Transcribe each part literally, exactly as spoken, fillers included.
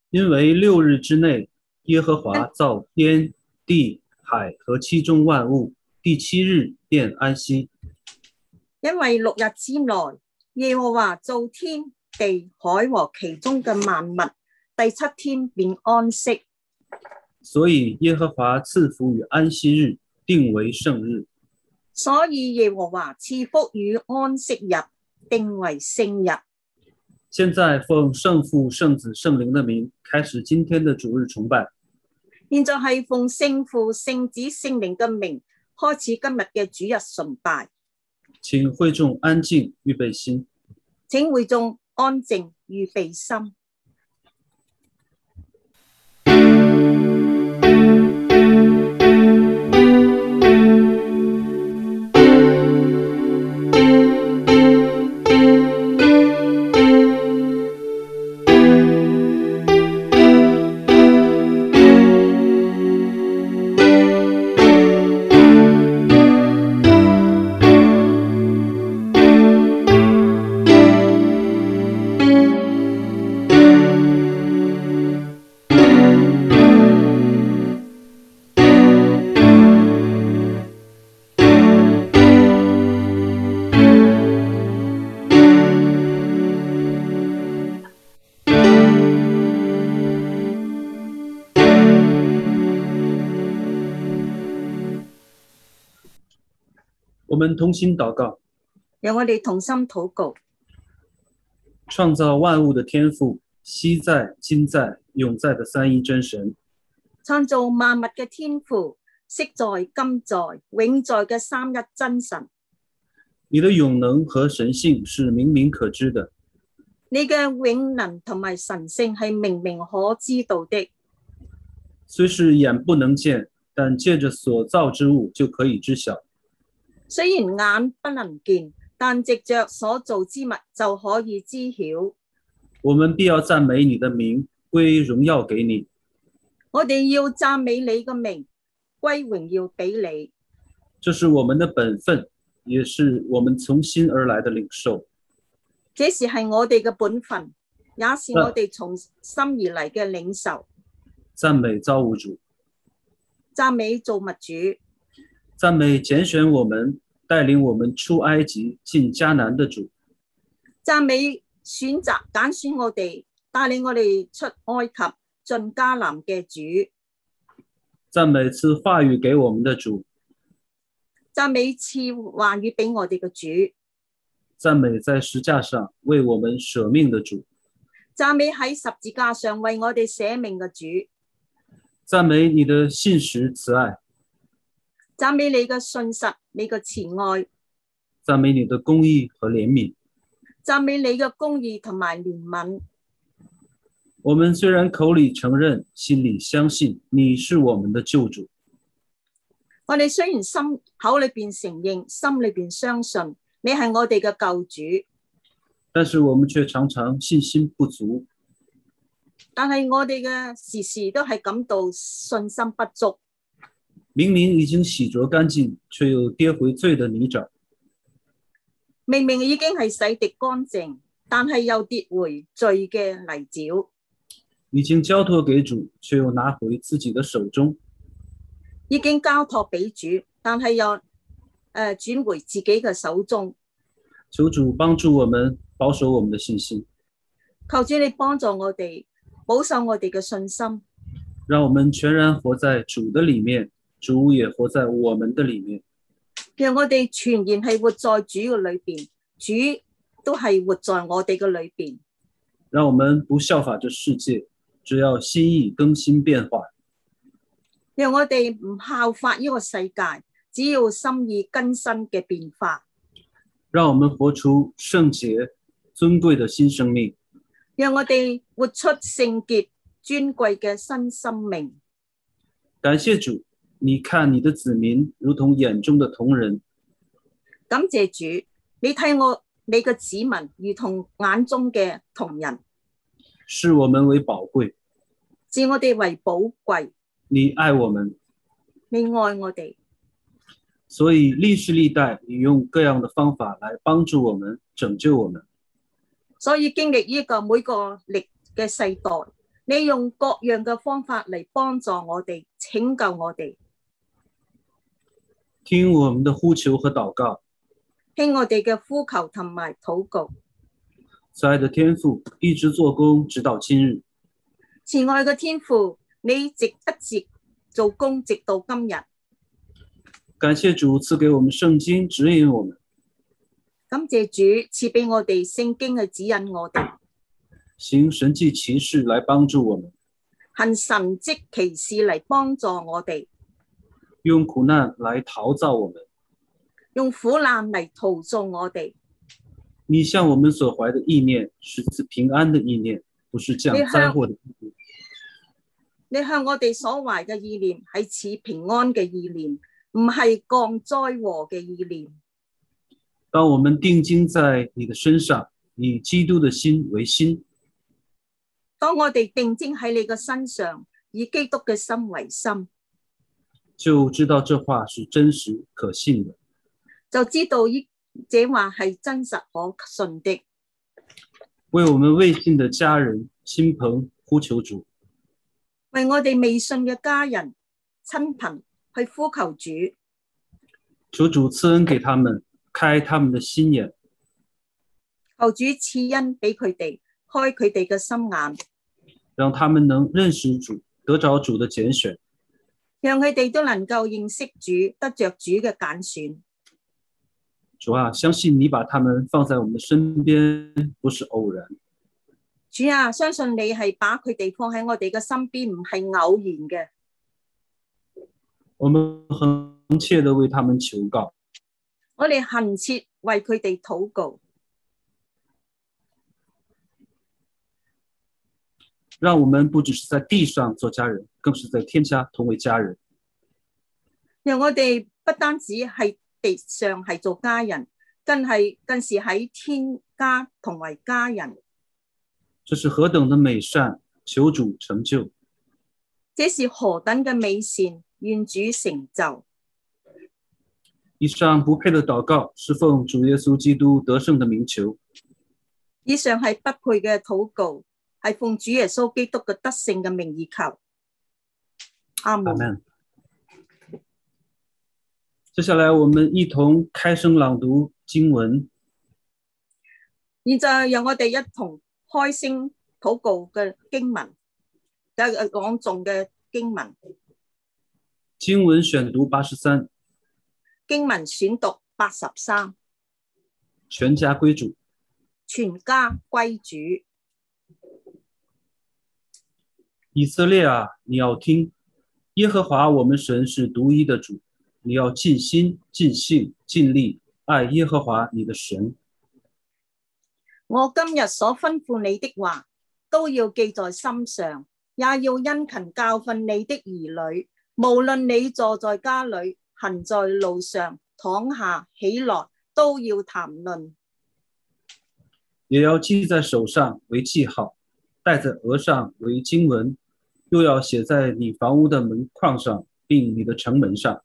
因为六日之内，耶和华造天地海和其中万物，第七日便安息。 因為六日之內，耶和華造天地海和其中嘅萬物，第七天便安息。 所以耶和華賜福與安息日，定為聖日。 所以耶和華賜福與安息日，定為聖日。 現在奉聖父、聖子、聖靈的名，開始今天的主日崇拜。 現在係奉聖父、聖子、聖靈嘅名，開始今日嘅主日崇拜。 請會眾安靜，預備心。 請會眾安靜，預備心。 我們同心禱告， 讓我哋同心禱告。 創造萬物的天父，昔在、今在、永在的三一真神， 創造萬物嘅天父，昔在、今在、永在嘅三一真神。 你的永能和神性是明明可知的， 你嘅永能同埋神性係明明可知道的。 雖是眼不能見，但借着所造之物就可以知曉。 雖然眼不能見，但藉着所造之物就可以知曉。 我們必要讚美你的名，歸榮耀給你。 我哋要讚美你嘅名，歸榮耀俾你。 這是我們的本分，也是我們從心而來的領受。 這是係我哋嘅本分，也是我哋從心而嚟嘅領受。 讚美造物主， 讚美造物主。 讚美揀選我們、帶領我們出埃及、進迦南的主。 讚美選擇揀選我哋，帶領我哋出埃及、進迦南嘅主。 讚美賜話語給我們的主。 讚美賜話語俾我哋嘅主。 讚美在十架上為我們捨命的主。 讚美喺十字架上為我哋捨命嘅主。 讚美你的信實慈愛。 讚美你嘅信實，你嘅慈愛。 讚美你的公義和憐憫。 讚美你嘅公義同埋憐憫。 我們雖然口裡承認，心裡相信你是我們的救主。 我哋雖然心口裏邊承認，心裏邊相信你係我哋嘅救主， 但是我們卻常常信心不足。 但係我哋嘅時時都係感到信心不足。 明明已經洗濯乾淨，卻又跌回罪的泥沼。 明明已經係洗滌乾淨，但係又跌回罪嘅泥沼。 已經交託給主，卻又拿回自己的手中。 已經交託俾主，但係又誒、呃、轉回自己嘅手中。 求主幫助我們，保守我們的信心。 求主你幫助我哋，保守我哋嘅信心。 讓我們全然活在主的裡面，主也活在我們的裡面。 讓我哋全然係活在主嘅裏邊，主都係活在我哋嘅裏邊。 讓我們不效法這世界，只要心意更新變化。 讓我哋唔效法呢個世界，只要心意更新嘅變化。 讓我們活出聖潔尊貴的新生命。 讓我哋活出聖潔尊貴嘅新生命。 感謝主，你看你的子民如同眼中的瞳人。 感謝主，你睇我你嘅子民如同眼中嘅瞳人。 視我們為寶貴， 視我哋為寶貴。 你愛我們， 你愛我哋， 所以歷世歷代你用各樣的方法來幫助我們，拯救我們。 所以經歷呢個每個歷嘅世代， 你用各樣嘅方法嚟幫助我哋，拯救我哋。 聽我們的呼求和禱告。 聽我哋嘅呼求同埋禱告。 慈愛的天父，一直做工，直到今日。 慈愛嘅天父，你直一直做工，直到今日。 感謝主賜給我們聖經，指引我們。 感謝主賜俾我哋聖經去指引我哋。 行神蹟奇事來幫助我們。 行神蹟奇事嚟幫助我哋。 用苦難來陶造我們。 用苦難嚟陶造我哋。 你向我們所懷的意念是賜平安的意念，不是降災禍的意念。 你向我哋所懷嘅意念係賜平安嘅意念，唔係降災禍嘅意念。 當我們定睛在你的身上，以基督的心為心。 當我哋定睛喺你嘅身上，以基督嘅心為心， 就知道這話是真實可信的。 就知道呢這話係真實可信的。 為我們未信的家人、親朋呼求主。 為我哋未信嘅家人、親朋去呼求主。 求主賜恩給他們，開他們的心眼。 求主賜恩俾佢哋，開佢哋嘅心眼。 讓他們能認識主，得着主的揀選。 讓佢哋都能夠認識主，得着主嘅揀選。 主啊，相信你把他們放在我們的身邊，不是偶然。 主啊，相信你係把佢哋放喺我哋嘅身邊，唔係偶然嘅。 我們懇切地為他們求告。 我哋懇切為佢哋禱告。 讓我們不只是在地上做家人，更是在天家同為家人。 讓我哋不單止係地上係做家人，更係更是喺天家同為家人。 這是何等的美善，求主成就。 這是何等嘅美善，願主成就。 以上不配的禱告，是奉主耶穌基督得勝的名求。 以上係不配嘅禱告，係奉主耶穌基督嘅得勝嘅名義求。阿門。 阿門。接下來我們一同開聲朗讀經文。 現在讓我哋一同開聲禱告嘅經文，嘅朗誦嘅經文。 經文選讀八十三。 經文選讀八十三。 全家歸主。 全家歸主。 以色列啊，你要聽，耶和華我們神是獨一的主，你要盡心、盡性、盡力愛耶和華你的神。 我今日所吩咐你的話，都要記在心上，也要殷勤教訓你的兒女。無論你坐在家裏，行在路上，躺下起來，都要談論。 也要記在手上為記號，戴在額上為經文，又要寫在你房屋的門框上，並你的城門上。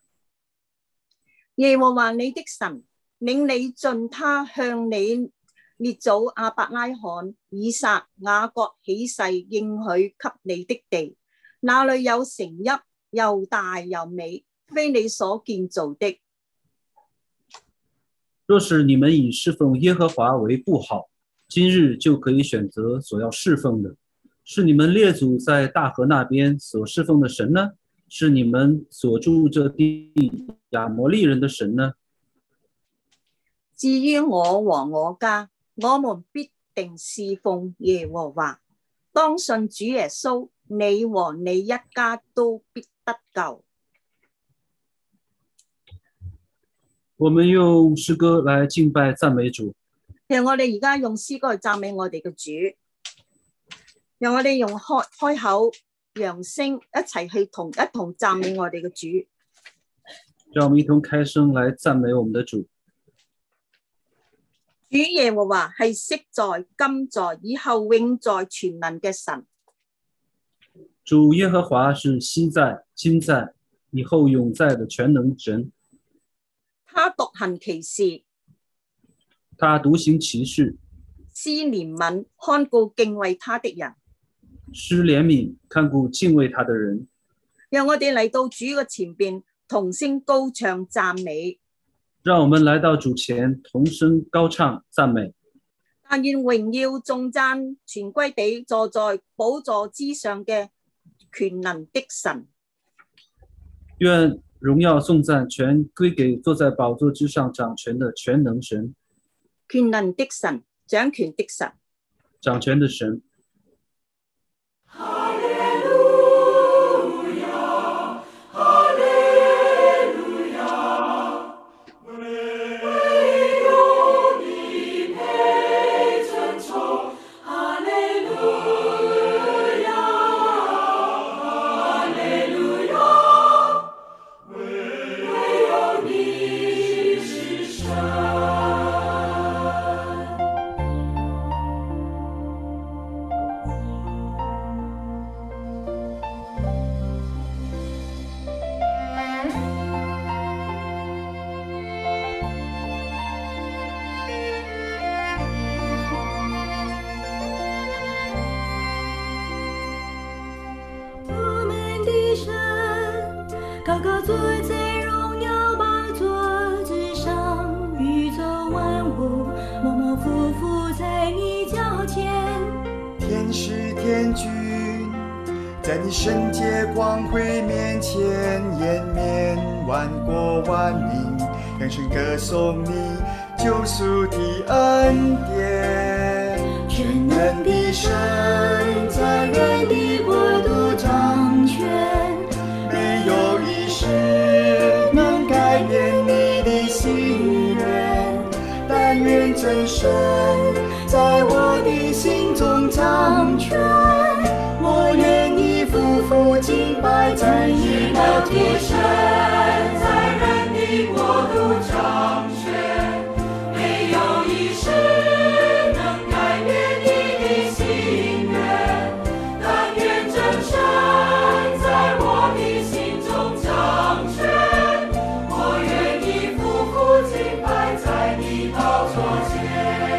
耶和華你的神領你進他向你列祖亞伯拉罕、以撒、雅各起誓應許給你的地，那裏有城邑，又大又美，非你所建造的。 若是你們以侍奉耶和華為不好，今日就可以選擇所要侍奉的，是你們列祖在大河那邊所侍奉的神呢？是你們所住這地亞摩利人的神呢？ 至於我和我家，我們必定侍奉耶和華。當信主耶穌，你和你一家都必得救。 我們用詩歌來敬拜讚美主。 讓我哋而家用詩歌去讚美我哋嘅主。讓我哋用開開口揚聲，一齊去同一同讚美我哋嘅主。 讓我們一同開聲來讚美我們的主。 主耶和華係昔在、今在、以後永在、全能嘅神。 主耶和華是昔在、今在、以後永在的全能神。 他獨行其事， 他獨行其事， 施憐憫，看顧敬畏他的人。 施怜悯，看顧敬畏他的人。 讓我哋嚟到主嘅前邊，同聲高唱讚美。 讓我們來到主前，同聲高唱讚美。 但願榮耀頌讚全歸俾坐在寶座之上嘅權能的神。 願榮耀頌讚全歸給坐在寶座之上掌權的全能神。 權能的神，掌權的神， 掌權的神。 高高坐在荣耀宝座之上，宇宙万物默默匍匐在你脚前。 天使天君在你圣洁光辉面前延绵，万国万民扬声歌颂你救赎的恩典。全能的神在人的国度掌权，没有一事能改变你的心愿，但愿真神在我的心中掌权，我愿意匍匐敬拜在你的天神在人的国度掌权，没有一事能改变你的心愿，但愿真神在我的心中掌权，我愿意匍匐敬拜在你宝座前。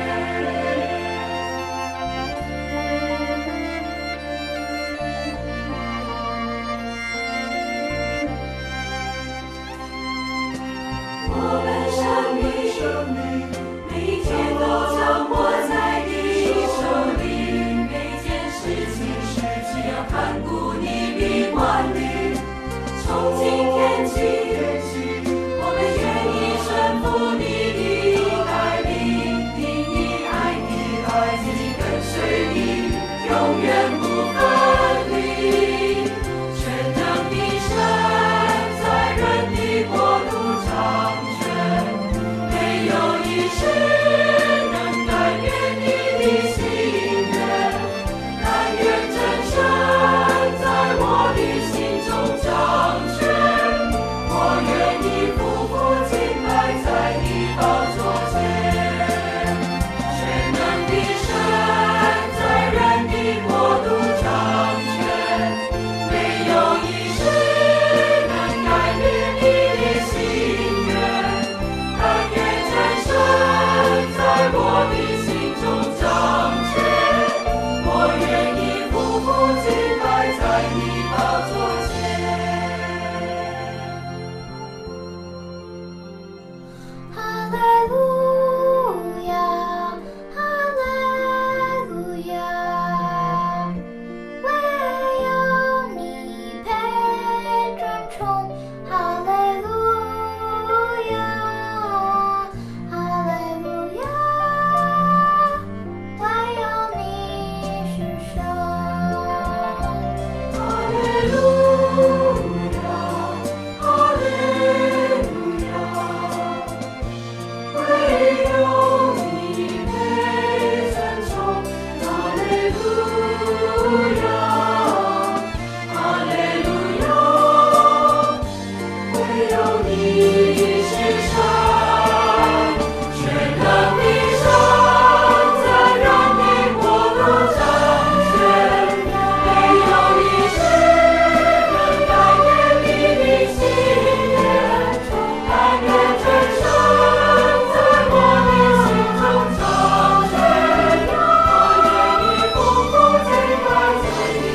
我们生命每一天都掌握在你手里，每件事情只要看顾你的管理。从今天起，我们愿意顺服你的带领，定义爱你，爱你跟随你，永远不分离。全能的神在人的国度掌权，没有一事能改变你的心愿，但愿真神在我的心中掌权，我愿意匍匐敬拜在你宝座前。全能的神在人的国度掌权，没有一事能改变你的心愿，但愿真神在我的心中掌权，我愿意匍匐敬拜在你宝座前。哈利路亚，哈利路亚，唯有你配尊崇。哈利路亚，哈利路亚，唯有你是神。哈利路亚，哈利路亚，唯有你配尊崇。哈利路亚，哈利路亚，唯有你是神。全能的神在人的国度掌权，没有一事能改变你的心愿，但愿真神在我的心中掌权，我愿意匍匐敬拜在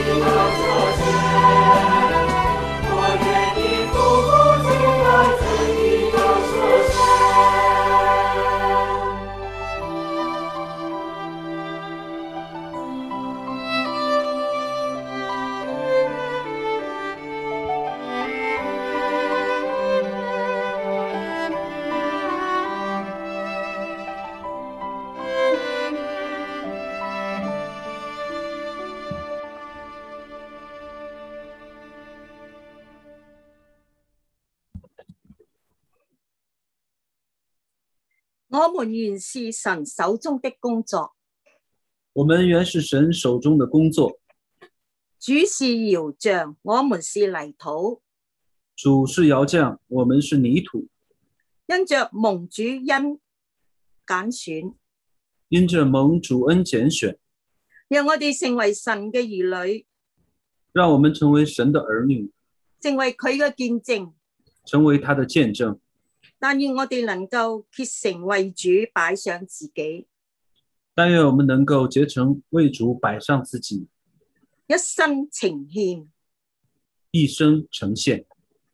我們原是神手中的工作， 我们原是神手中的工作， 主是窯匠，我們是泥土。 主是窑匠，我们是泥土。 因着蒙主恩揀選， 因着蒙主恩拣选， 讓我哋成為神嘅兒女， 让我们成为神的儿女， 成為佢嘅見證。 成为他的见证。 但願我哋能夠竭誠為主擺上自己， 但愿我们能够竭诚为主摆上自己， 一生呈獻。 一生呈现。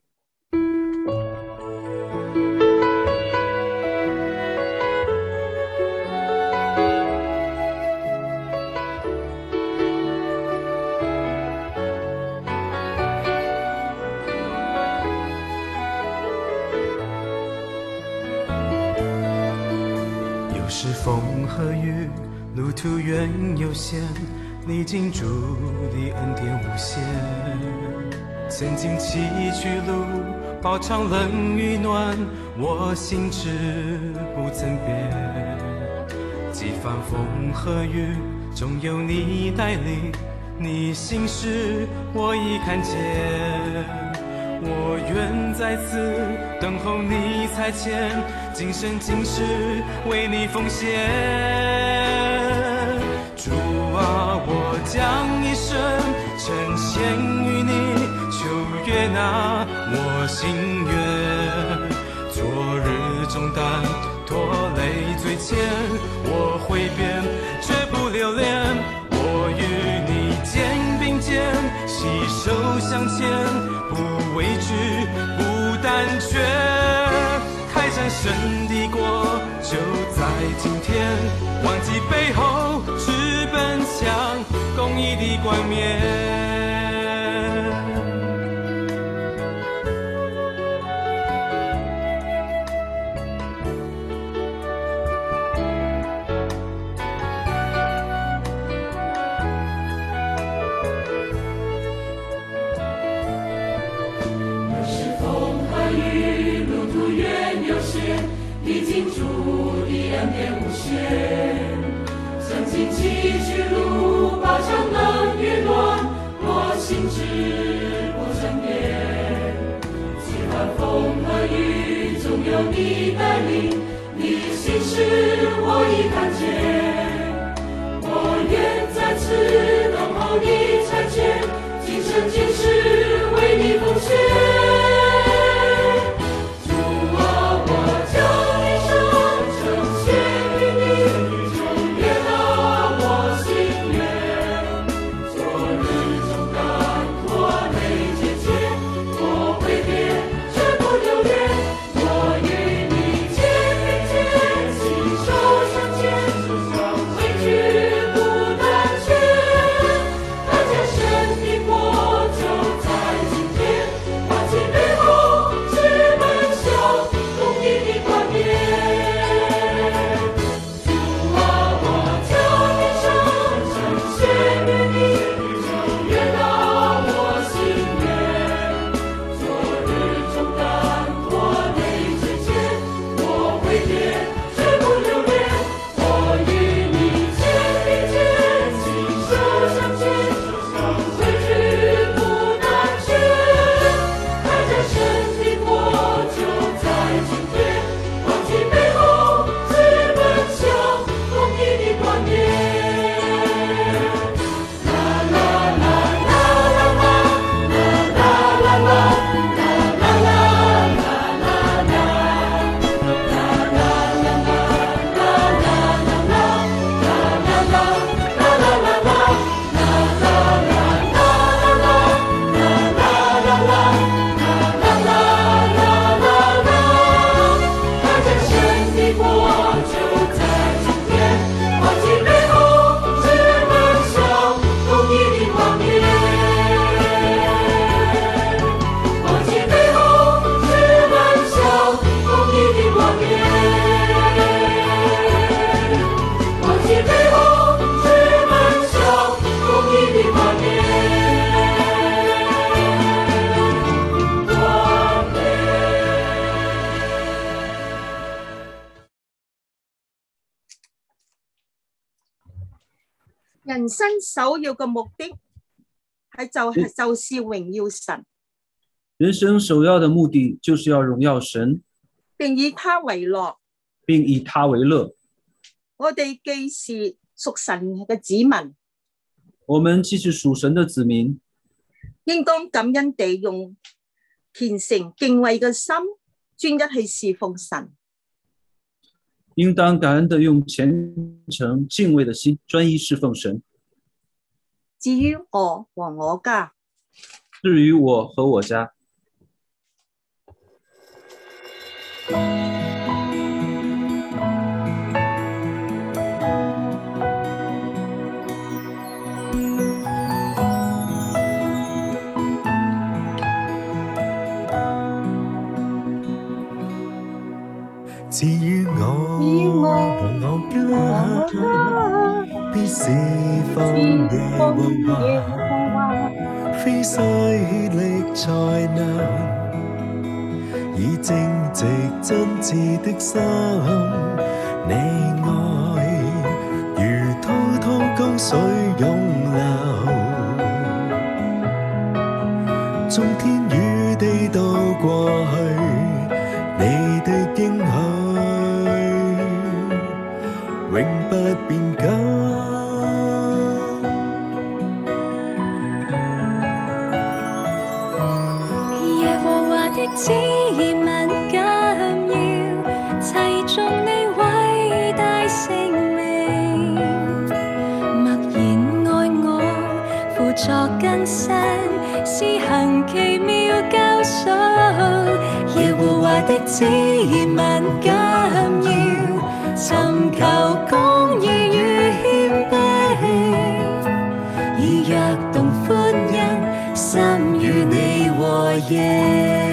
有时风和雨，路途远有限，你进驻的恩典无限。曾经崎岖路，饱尝冷与暖，我心知不曾变。几番风和雨，终有你带领，你心事我已看见。我愿在此等候你差遣，今生今世为你奉献。主啊，我将一生呈献于你，求悦纳我心愿。昨日重担拖累罪愆，我挥鞭绝不留恋。我与你肩并肩，携手向前，不畏惧，不胆怯。开战胜的国就在今天，忘记背后，直奔向公义的冠冕。 历经主的恩典无限，曾经崎岖路，饱尝冷与暖，我心知不争辩。几番风和雨，总有你带领，你心事我已看见。我愿在此等候你差遣，今生今世为你奉献。这人生首要嘅目的係就係就是榮耀神， 人生首要的目的就是要榮耀神， 並以他為樂。 並以他為樂。 我哋既是屬神嘅子民， 我們既是屬神的子民， 應當感恩地用虔誠敬畏嘅心，專一去侍奉神。 應當感恩地用虔誠敬畏的心，專一侍奉神。 至於我和我家， 至於我和我家， 至於我和我家，必侍奉耶和華，非犀利才能，以正直真摯的心，你愛如滔滔江水湧流，縱天與地都過去，你的應許永不變更。 耶和華的子民緊要齊頌你偉大聖名，默然愛我，輔助更新，施行奇妙救贖。耶和華的子民緊要尋求公義與謙卑，以躍動歡欣，心與你和應。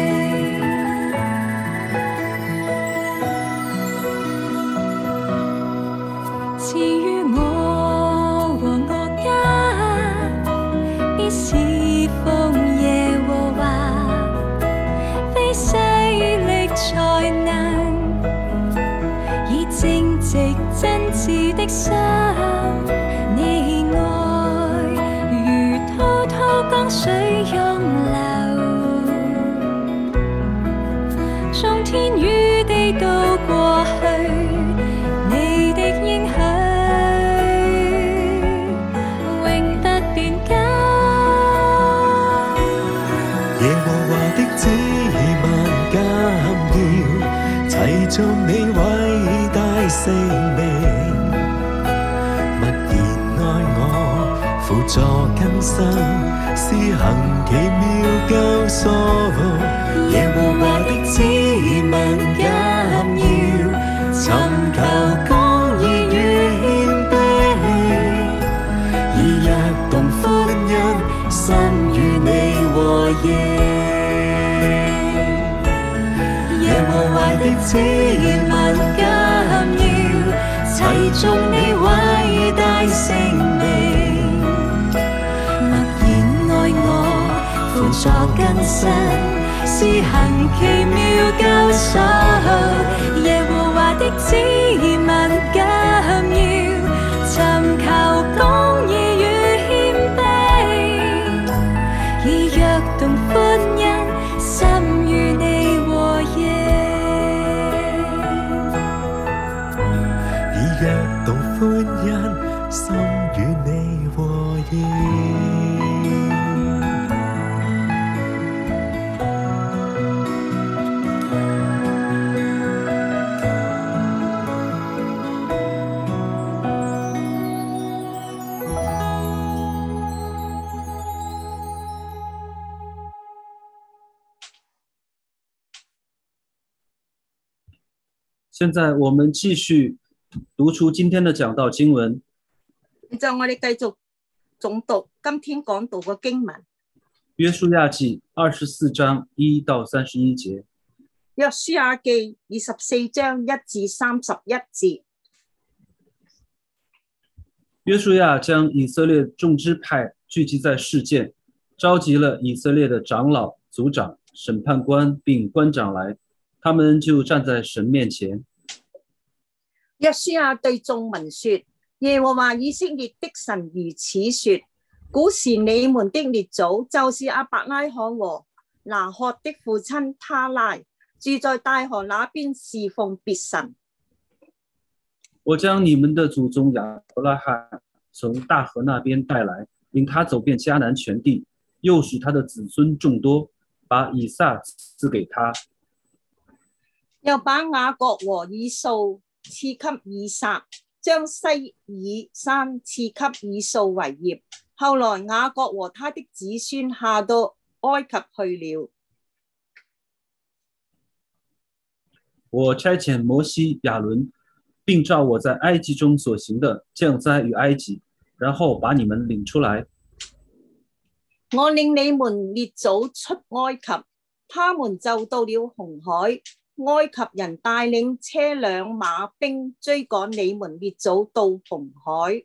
至於我和我家，必侍奉耶和華，非勢力才能，以正直真摯的心，你愛如滔滔江水湧流，縱天與地都過去，你的應許永不變更。 耶和華的子民緊要齊頌你偉大聖名，默然愛我，輔助更新，施行奇妙救贖。耶和華的子民緊要尋求公義與謙卑，以躍動歡欣，心與你和應。耶和華的子民緊要齊頌你偉大聖名，默然愛我，輔助更新，施行奇妙救贖。耶和華的子民緊要尋求公義與謙卑，以躍動歡欣，心與你和應。以躍動歡欣，心與你和應。 現在我們繼續讀出今天的講道經文。 現在我哋繼續總讀今天講道嘅經文。 約書亞記二十四章一到三十一節。 約書亞記二十四章一至三十一節。 約書亞將以色列眾支派聚集在示劍，召集了以色列的長老、族長、審判官並官長來，他們就站在神面前。 約書亞對眾民說： 耶和華以色列的神如此說：古時你們的列祖，就是亞伯拉罕和拿鶴的父親他拉，住在大河那邊侍奉別神。 我将你们的祖宗亚伯拉罕从大河那边带来，领他走遍迦南全地，又使他的子孙众多，把以撒赐给他， 又把雅各和以掃賜給以撒，將西爾山賜給以掃為業。後來雅各和他的子孫下到埃及去了。 我差遣摩西、亞倫，并照我在埃及中所行的降灾于埃及，然後把你們領出來。 我領你們列祖出埃及，他們就到了紅海，埃及人帶領車輛馬兵追趕你們列祖到紅海。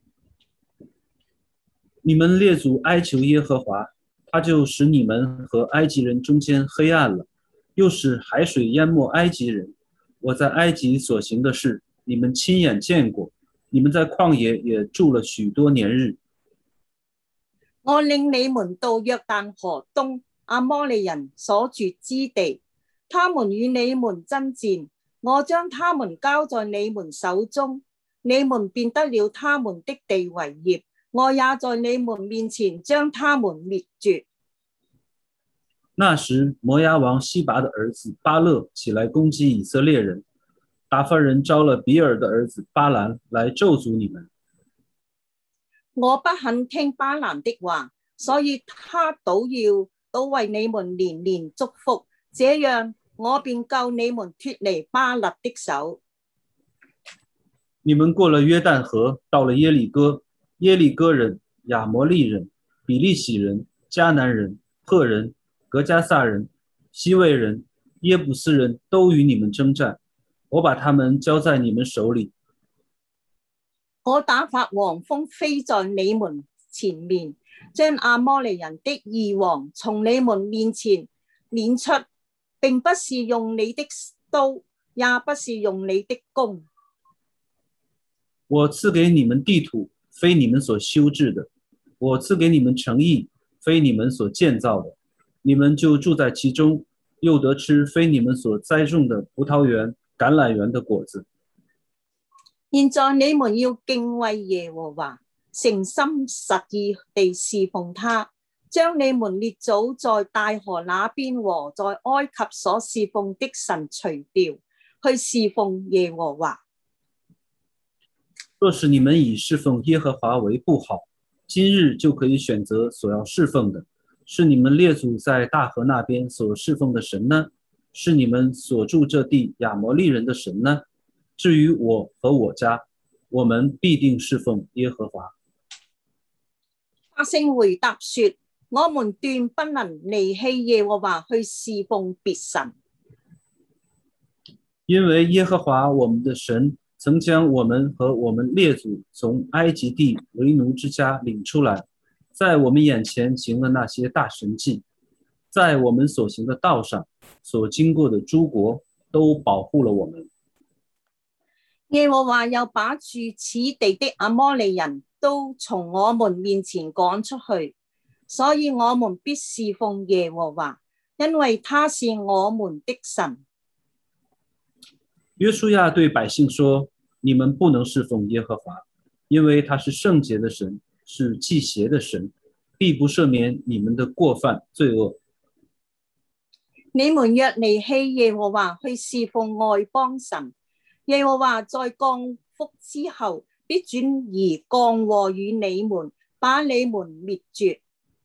你們列祖哀求耶和華，他就使你們和埃及人中間黑暗了，又使海水淹沒埃及人。我在埃及所行的事，你們親眼見過，你們在曠野也住了許多年日。 我領你們到約旦河東阿摩利人所住之地，他們與你們爭戰，我將他們交在你們手中，你們便得了他們的地為業，我也在你們面前將他們滅絕。 那時摩押王西拔的兒子巴勒起來攻擊以色列人，打發人招了比爾的兒子巴蘭來咒詛你們。 我不肯聽巴蘭的話，所以他倒要倒為你們連連祝福，這樣我便救你們脫離巴勒的手。 你們過了約旦河，到了耶利哥，耶利哥人、亞摩利人、比利洗人、迦南人、赫人、格加撒人、西魏人、耶布斯人都與你們征戰，我把他們交在你們手裏。 我打發黃蜂飛在你們前面，將亞摩利人的二王從你們面前攆出，並不是用你的刀，也不是用你的弓。 我賜給你們地土，非你們所修治的；我賜給你們城邑，非你們所建造的。你們就住在其中，又得吃非你們所栽種的葡萄園、橄欖園的果子。 現在你們要敬畏耶和華，誠心實意地侍奉他，將你們列祖在大河那邊和在埃及所侍奉的神除掉，去侍奉耶和華。 若是你們以侍奉耶和華為不好，今日就可以選擇所要侍奉的，是你們列祖在大河那邊所侍奉的神呢？是你們所住這地亞摩利人的神呢？至於我和我家，我們必定侍奉耶和華。 百姓回答說：我們斷不能離棄耶和華去侍奉別神， 因為耶和華我們的神曾將我們和我們列祖從埃及地為奴之家領出來，在我們眼前行了那些大神蹟，在我們所行的道上所經過的諸國都保護了我們。 耶和華又把住此地的阿摩利人都從我們面前趕出去，所以我們必侍奉耶和華，因為他是我們的神。 約書亞對百姓說：你們不能侍奉耶和華，因為他是聖潔的神，是忌邪的神，必不赦免你們的過犯罪惡。 你們若離棄耶和華去侍奉外邦神，耶和華在降福之後，必轉而降禍與你們，把你們滅絕。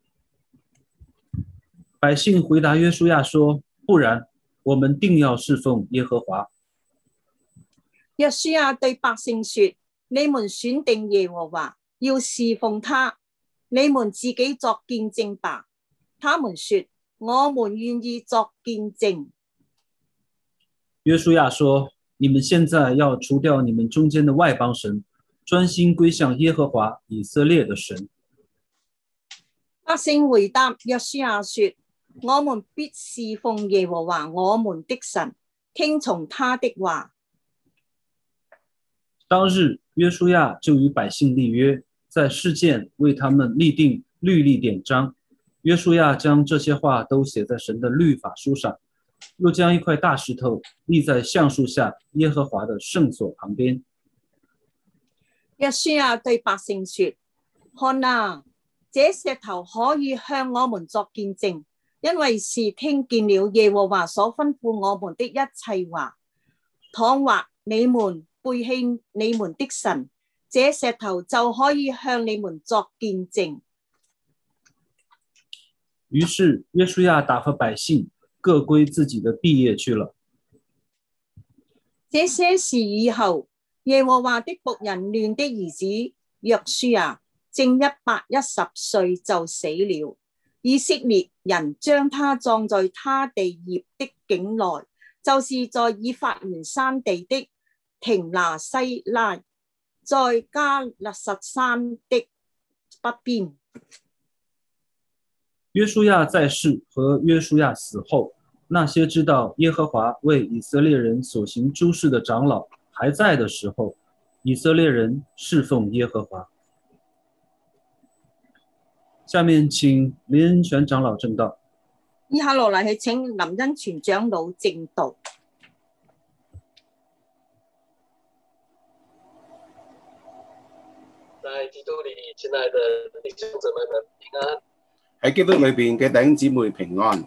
百姓回答約書亞說：不然，我們定要侍奉耶和華。 約書亞對百姓說：你們選定耶和華，要侍奉他，你們自己作見證吧。他們說：我們願意作見證。 約書亞說：你們現在要除掉你們中間的外邦神，專心歸向耶和華以色列的神。 百姓回答約書亞說：我們必侍奉耶和華我們的神，聽從他的話。 当日，约书亚就与百姓立约，在事件为他们立定律例典章。约书亚将这些话都写在神的律法书上，又将一块大石头立在橡树下耶和华的圣所旁邊。 約書亞對百姓說：看啊，這石頭可以向我們作見證，因為是聽見了耶和華所吩咐我們的一切話。倘或你們背棄你們的神，這石頭就可以向你們作見證。 於是約書亞打發百姓各歸自己的地業去了。 這些事以後，耶和華的僕人亂的兒子約書亞正一百一十歲就死了。以色列人將他葬在他地業的境內，就是在以法蓮山地的亭拿西拉，在加勒實山的北邊。 約書亞在世和約書亞死後，那些知道耶和華為以色列人所行諸事的長老還在的時候，以色列人侍奉耶和華。下面請林恩全長老證道。 以下落嚟係請林恩全長老證道。 在基督裏，親愛的弟兄姊妹們平安。 喺基督裏邊嘅弟兄姊妹平安。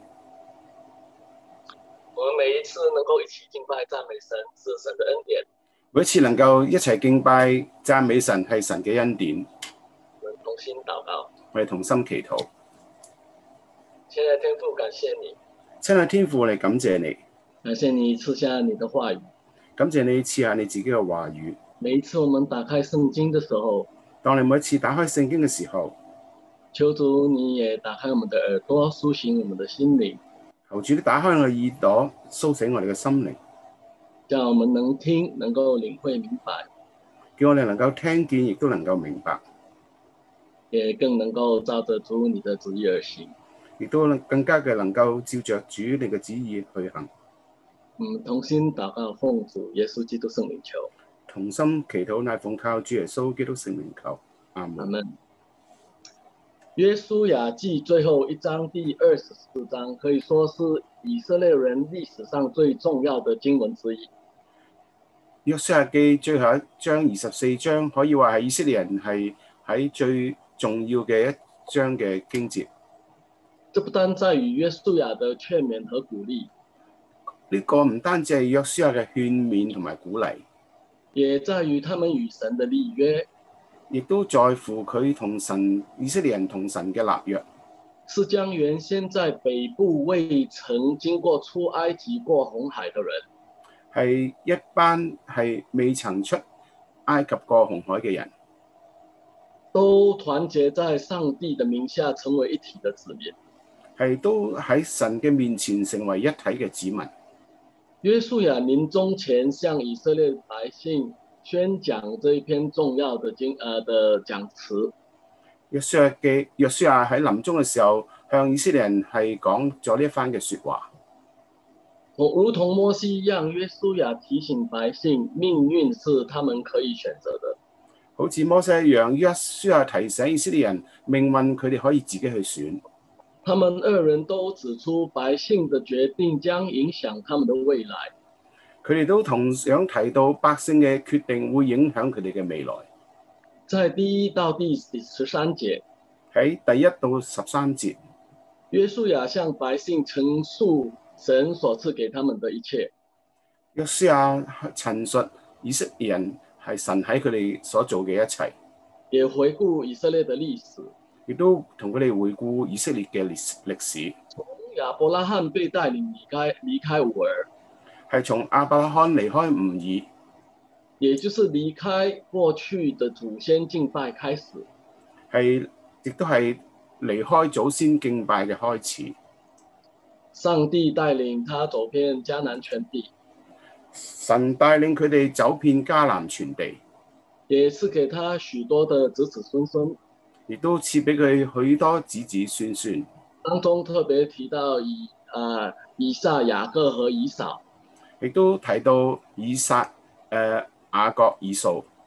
我們每一次能夠一起敬拜讚美神，是神的恩典。 每一次能夠一齊敬拜讚美神，係神嘅恩典。 我們同心禱告。 我哋同心祈禱。 親愛的天父，感謝你。 親愛天父，我哋感謝你。 感謝你賜下你的話語。 感謝你賜下你自己嘅話語。 每一次我們打開聖經的時候， 當你每一次打開聖經嘅時候， 求主你也打開我們的耳朵，蘇醒我們的心靈。 求主你打開我嘅耳朵，蘇醒我哋嘅心靈， 叫我們能聽，能夠領會明白， 叫我哋能夠聽見，亦都能夠明白， 也更能夠照着主你的旨意而行， 亦都更加嘅能夠照着主你嘅旨意去行。 嗯，同心禱告，奉主耶穌基督聖名求。 同心祈禱，乃奉靠主耶穌基督聖名求。阿門。 阿門。約書亞記最後一章第二十四章，可以說是以色列人歷史上最重要的經文之一。 約書亞記最後一章二十四章，可以話係以色列人係喺最重要嘅一章嘅經節。 這不單在於約書亞的勸勉和鼓勵， 呢個唔單止係約書亞嘅勸勉同埋鼓勵， 也在於他們與神的立約。 亦都在乎佢同神以色列人同神嘅立約， 是將原先在北部未曾經過出埃及過紅海的人， 係一班係未曾出埃及過紅海嘅人， 都團結在上帝的名下成為一體的子民， 係都喺神嘅面前成為一體嘅子民。 約書亞臨終前向以色列百姓宣講這一篇重要的經呃的講詞。 約書亞嘅約書亞喺臨終嘅時候，向以色列人係講咗呢一番嘅説話。 如同摩西一樣，約書亞提醒百姓，命運是他們可以選擇的。 好似摩西一樣，約書亞提醒以色列人，命運佢哋可以自己去選。 他們二人都指出，百姓的決定將影響他們的未來。 佢哋都同樣提到百姓嘅決定會影響佢哋嘅未來。 在第一到第十三節， 喺第一到十三節， 約書亞向百姓陳述神所賜給他們的一切。 約書亞陳述以色列人係神喺佢哋所做嘅一切， 也回顧以色列的歷史， 亦都同佢哋回顧以色列嘅歷歷史。 從亞伯拉罕被帶領離開離開烏爾， 係從亞伯拉罕離開吾爾， 也就是離開過去的祖先敬拜開始， 係亦都係離開祖先敬拜嘅開始。 上帝帶領他走遍迦南全地， 神帶領佢哋走遍迦南全地， 也賜給他許多的子子孫孫， 亦都賜俾佢許多子子孫孫。 當中特別提到以啊、呃、以撒、雅各和以掃。 亦都提到以撒、誒、呃、雅各、以掃。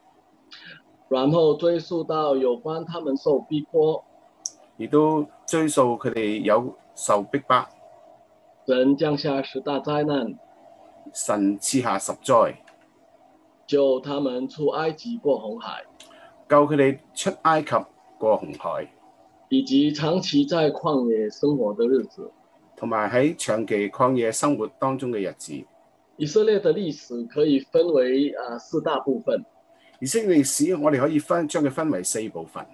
然後追溯到有關他們受逼迫， 亦都追溯佢哋有受逼迫， 神降下十大災難， 神賜下十災， 救他們出埃及過紅海， 救佢哋出埃及過紅海， 以及長期在曠野生活的日子， 同埋喺長期曠野生活當中嘅日子。 以色列的歷史可以分為啊四大部分。 以色列歷史我哋可以分將佢分為四部分。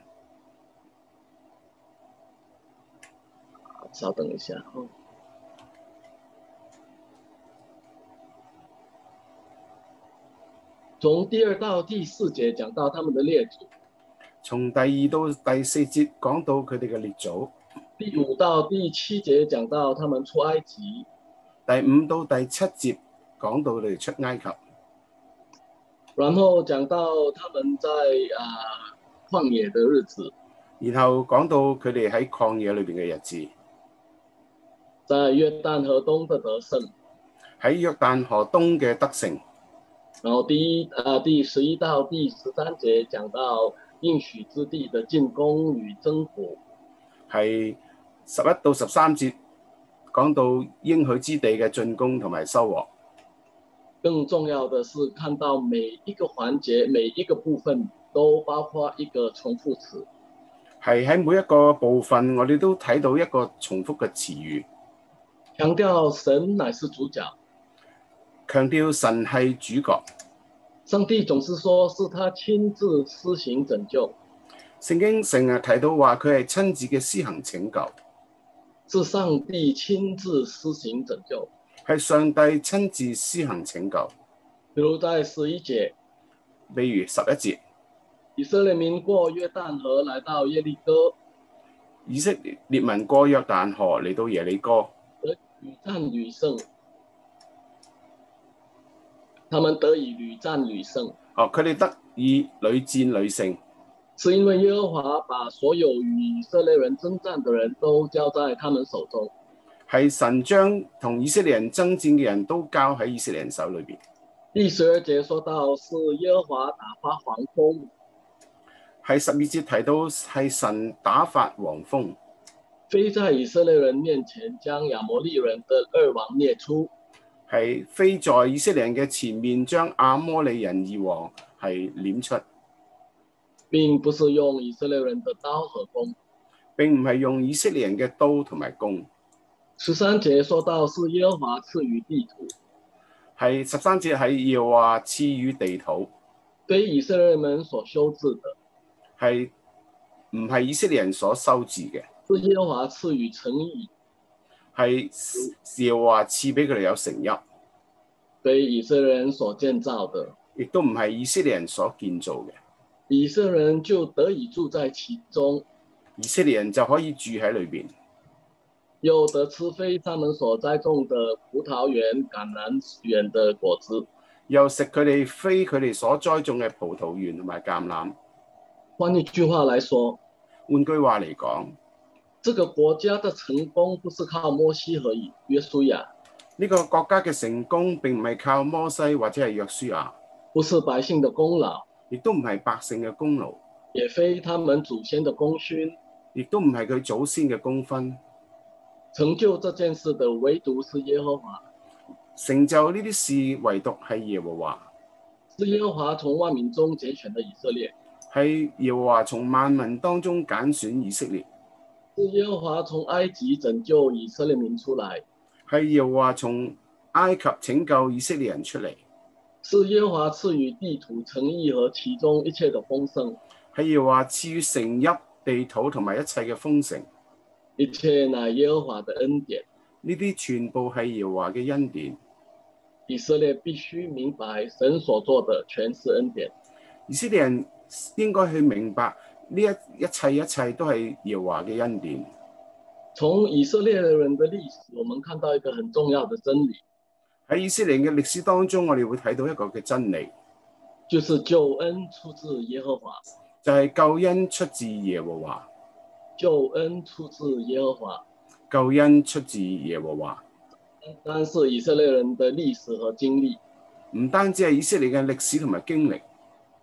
稍等一下。從第二到第四節講到他們的列祖， 從第二到第四節講到佢哋嘅列祖， 第五到第七節講到他們出埃及， 第五到第七節講到佢哋出埃及， 然後講到他們在啊曠野的日子， 然後講到佢哋喺曠野裏邊嘅日子， 在約旦河東的得勝， 喺約旦河東嘅得勝。 然後第一啊第十一到第十三節講到應許之地的進攻與征服， 係十一到十三節講到應許之地嘅進攻同埋收穫。 更重要的是看到每一個環節每一個部分都包括一個重複詞， 係喺每一個部分我哋都睇到一個重複嘅詞語， 強調神乃是主角， 強調神係主角。 上帝總是說是他親自施行拯救， 聖經成日提到話佢係親自嘅施行拯救， 是上帝親自施行拯救， 係上帝親自施行拯救。 比如在十一節， 比如十一節， 以色列民過約旦河來到耶利哥， 以色列民過約旦河嚟到耶利哥， 得屢戰屢勝，他們得以屢戰屢勝。 哦，佢哋得以屢戰屢勝， 是因為耶和華把所有與以色列人征戰的人都交在他們手中。 係神將同以色列人爭戰嘅人都交喺以色列人手裏邊。 第十二節說到是耶和華打發黃蜂， 係十二節提到係神打發黃蜂， 飛在以色列人面前，將亞摩利人的二王滅出。 係飛在以色列人嘅前面，將亞摩利人二王係攆出， 並不是用以色列人的刀和弓， 並唔係用以色列人嘅刀同埋弓。 十三節說到是耶和華賜予地土， 係十三節係耶和華賜予地土， 非以色列人所修治的， 係唔係以色列人所修治嘅， 是耶和華賜予城邑， 係耶和華賜俾佢哋有城邑， 非以色列人所建造的， 亦都唔係以色列人所建造嘅， 以色列人就得以住在其中， 以色列人就可以住喺裏邊， 又得吃非他們所栽種的葡萄園、橄欖園的果子， 又食佢哋非佢哋所栽種嘅葡萄園同埋橄欖。 換一句話來說， 換句話嚟講， 這個國家的成功不是靠摩西和約書亞， 呢個國家嘅成功並唔係靠摩西或者係約書亞， 不是百姓的功勞， 亦都唔係百姓嘅功勞， 也非他們祖先的功勳， 亦都唔係佢祖先嘅功勳。 成就這件事的唯獨是耶和華， 成就呢啲事唯獨係耶和華， 是耶和華從萬民中揀選的以色列， 係耶和華從萬民當中揀選以色列， 是耶和華從埃及拯救以色列民出來， 係耶和華從埃及拯救以色列人出嚟， 是耶和華賜予地土城邑和其中一切的豐盛， 係耶和華賜予城邑地土同埋一切嘅豐盛， 一切乃耶和華的恩典。 呢啲全部係耶和華嘅恩典。 以色列必須明白神所做的全是恩典。 以色列人應該去明白呢一一切一切都係耶和華嘅恩典。 從以色列人的歷史，我們看到一個很重要的真理。 喺以色列嘅歷史當中，我哋會睇到一個嘅真理， 就是救恩出自耶和華。 就係救恩出自耶和華。 救恩出自耶和華。 救恩出自耶和華。 單單是以色列人的歷史和經歷， 唔單止係以色列嘅歷史同埋經歷，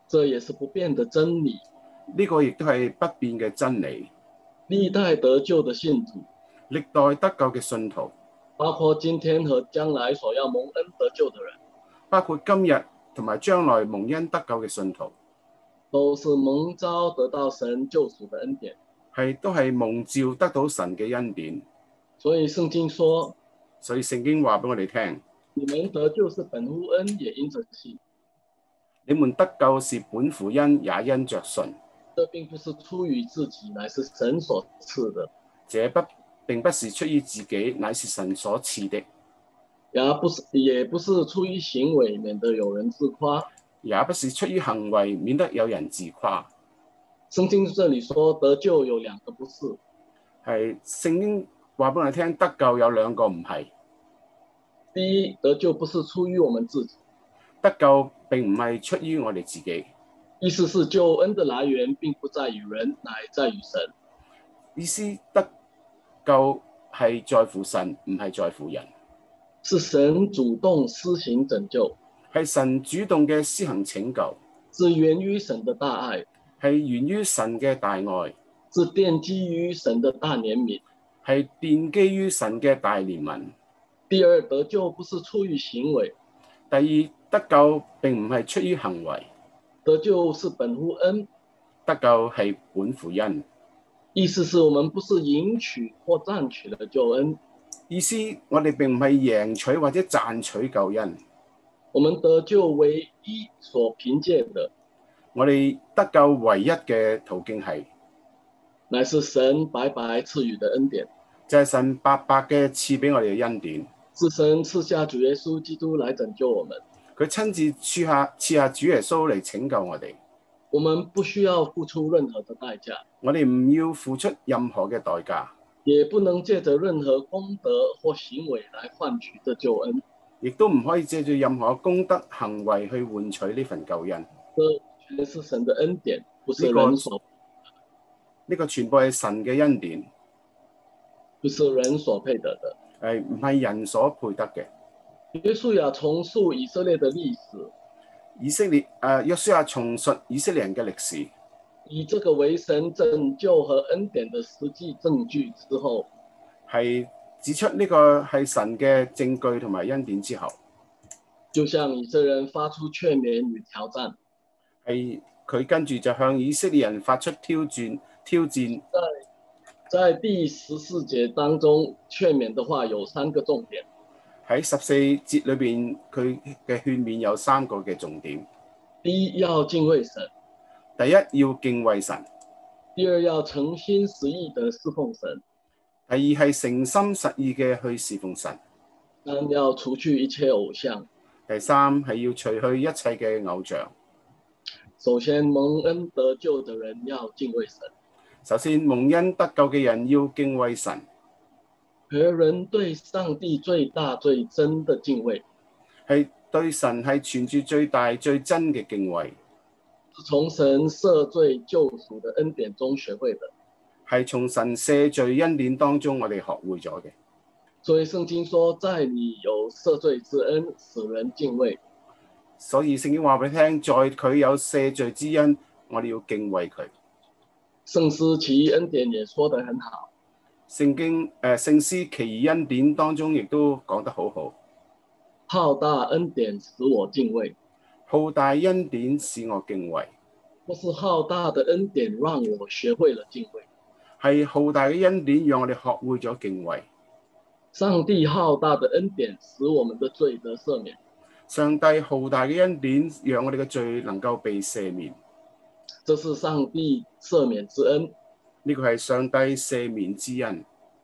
这也是不变的真理。 呢個亦都係不變嘅真理。 歷代得救的信徒， 歷代得救嘅信徒， 包括今天和將來所要蒙恩得救的人， 包括今日同埋將來蒙恩得救嘅信徒， 都是蒙召得到神救贖的恩典。 係都係蒙召得到神嘅恩典。 所以聖經說， 所以聖經話俾我哋聽， 你們得救是本乎恩，也因着信。 你們得救是本乎恩，也因着信。 這並不是出於自己，乃是神所賜的。 這不並不是出於自己，乃是神所賜的。 也不是也不是出於行為，免得有人自誇。 也不是出於行為，免得有人自誇。 聖經這裡說得救有兩個不是， 係聖經話俾我哋聽，得救有兩個唔係。 第一，得救不是出於我們自己， 得救並唔係出於我哋自己。 意思是救恩的來源並不在於人，乃在於神。 意思得救係在乎神，唔係在乎人。 是神主動施行拯救， 係神主動嘅施行拯救， 是源於神的大愛， 係源於神嘅大愛， 是奠基於神的大憐憫， 係奠基於神嘅大憐憫。 第二，得救不是出於行為。 第二，得救並唔係出於行為。 得救是本乎恩， 得救係本乎恩。 意思是我們不是贏取或賺取的救恩。 意思我哋並唔係贏取或者賺取救恩。 我們得救唯一所憑借的， 我哋得救唯一嘅途徑係， 乃是神白白賜予的恩典， 就係神白白嘅賜俾我哋嘅恩典。 是神賜下主耶穌基督來拯救我們。 佢親自賜下賜下主耶穌嚟拯救我哋。 我們不需要付出任何的代價， 我哋唔要付出任何嘅代價， 也不能借着任何功德或行為來換取這救恩。 亦都唔可以借助任何功德行為去換取呢份救恩。 這全是神的恩典，不是人所呢個全部係神嘅恩典， 不是人所配得的， 係唔係人所配得嘅。 約書亞重述以色列的歷史， 以色列誒約書亞重述以色列人嘅歷史， 以這個為神拯救和恩典的實際證據之後， 係指出呢個係神嘅證據同埋恩典之後， 就向以色列人發出勸勉與挑戰。 係佢跟住就向以色列人發出挑戰挑戰。 在在第十四節當中，勸勉的話有三個重點。 喺十四節裏邊，佢嘅勸勉有三個嘅重點。 第一，要敬畏神； 第一，要敬畏神； 第二，要誠心實意的侍奉神； 第二係誠心實意嘅去侍奉神； 三，要除去一切偶像； 第三係要除去一切嘅偶像。 首先，蒙恩得救的人要敬畏神。 首先，蒙恩得救嘅人要敬畏神。 而人對上帝最大最真的敬畏， 係對神係存住最大最真嘅敬畏， 是從神赦罪救贖的恩典中學會的， 係從神赦罪恩典當中我哋學會咗嘅。 所以聖經說，在你有赦罪之恩，使人敬畏。 所以聖經話俾你聽，在佢有赦罪之恩，我哋要敬畏佢。 聖詩奇異恩典也說得很好。 聖經誒聖詩奇異恩典當中亦都講得好好。 浩大恩典使我敬畏， 浩大恩典使我敬畏。 不是浩大的恩典讓我學會了敬畏， 係浩大嘅恩典讓我哋學會咗敬畏。 上帝浩大的恩典使我們的罪得赦免， 上帝浩大嘅恩典讓我哋嘅罪能夠被赦免。 這是上帝赦免之恩。 呢個係上帝赦免之恩，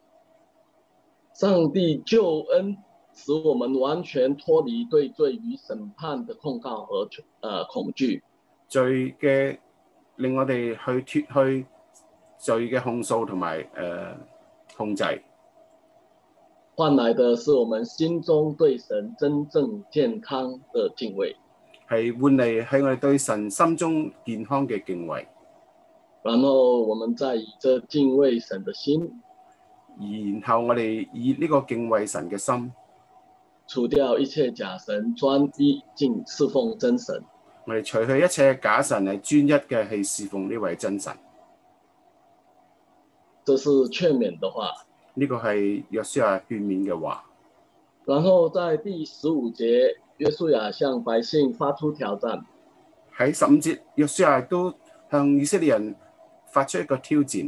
上帝救恩使我們完全脫離對罪與審判的控告和、呃、恐懼。 罪嘅令我哋去脫去罪嘅控訴同埋誒控制， 換來的是我們心中對神真正健康的敬畏， 係換嚟係我哋對神心中健康嘅敬畏。 然後我們再以這敬畏神的心， 然後我哋以呢個敬畏神嘅心， 除掉一切假神，專一敬侍奉真神， 我哋除去一切假神，係專一嘅去侍奉呢位真神。 這是勸勉的話。 呢個係約書亞勸勉嘅話。 然後在第十五節，約書亞向百姓發出挑戰。 喺十五節，約書亞都向以色列人發出一個挑戰。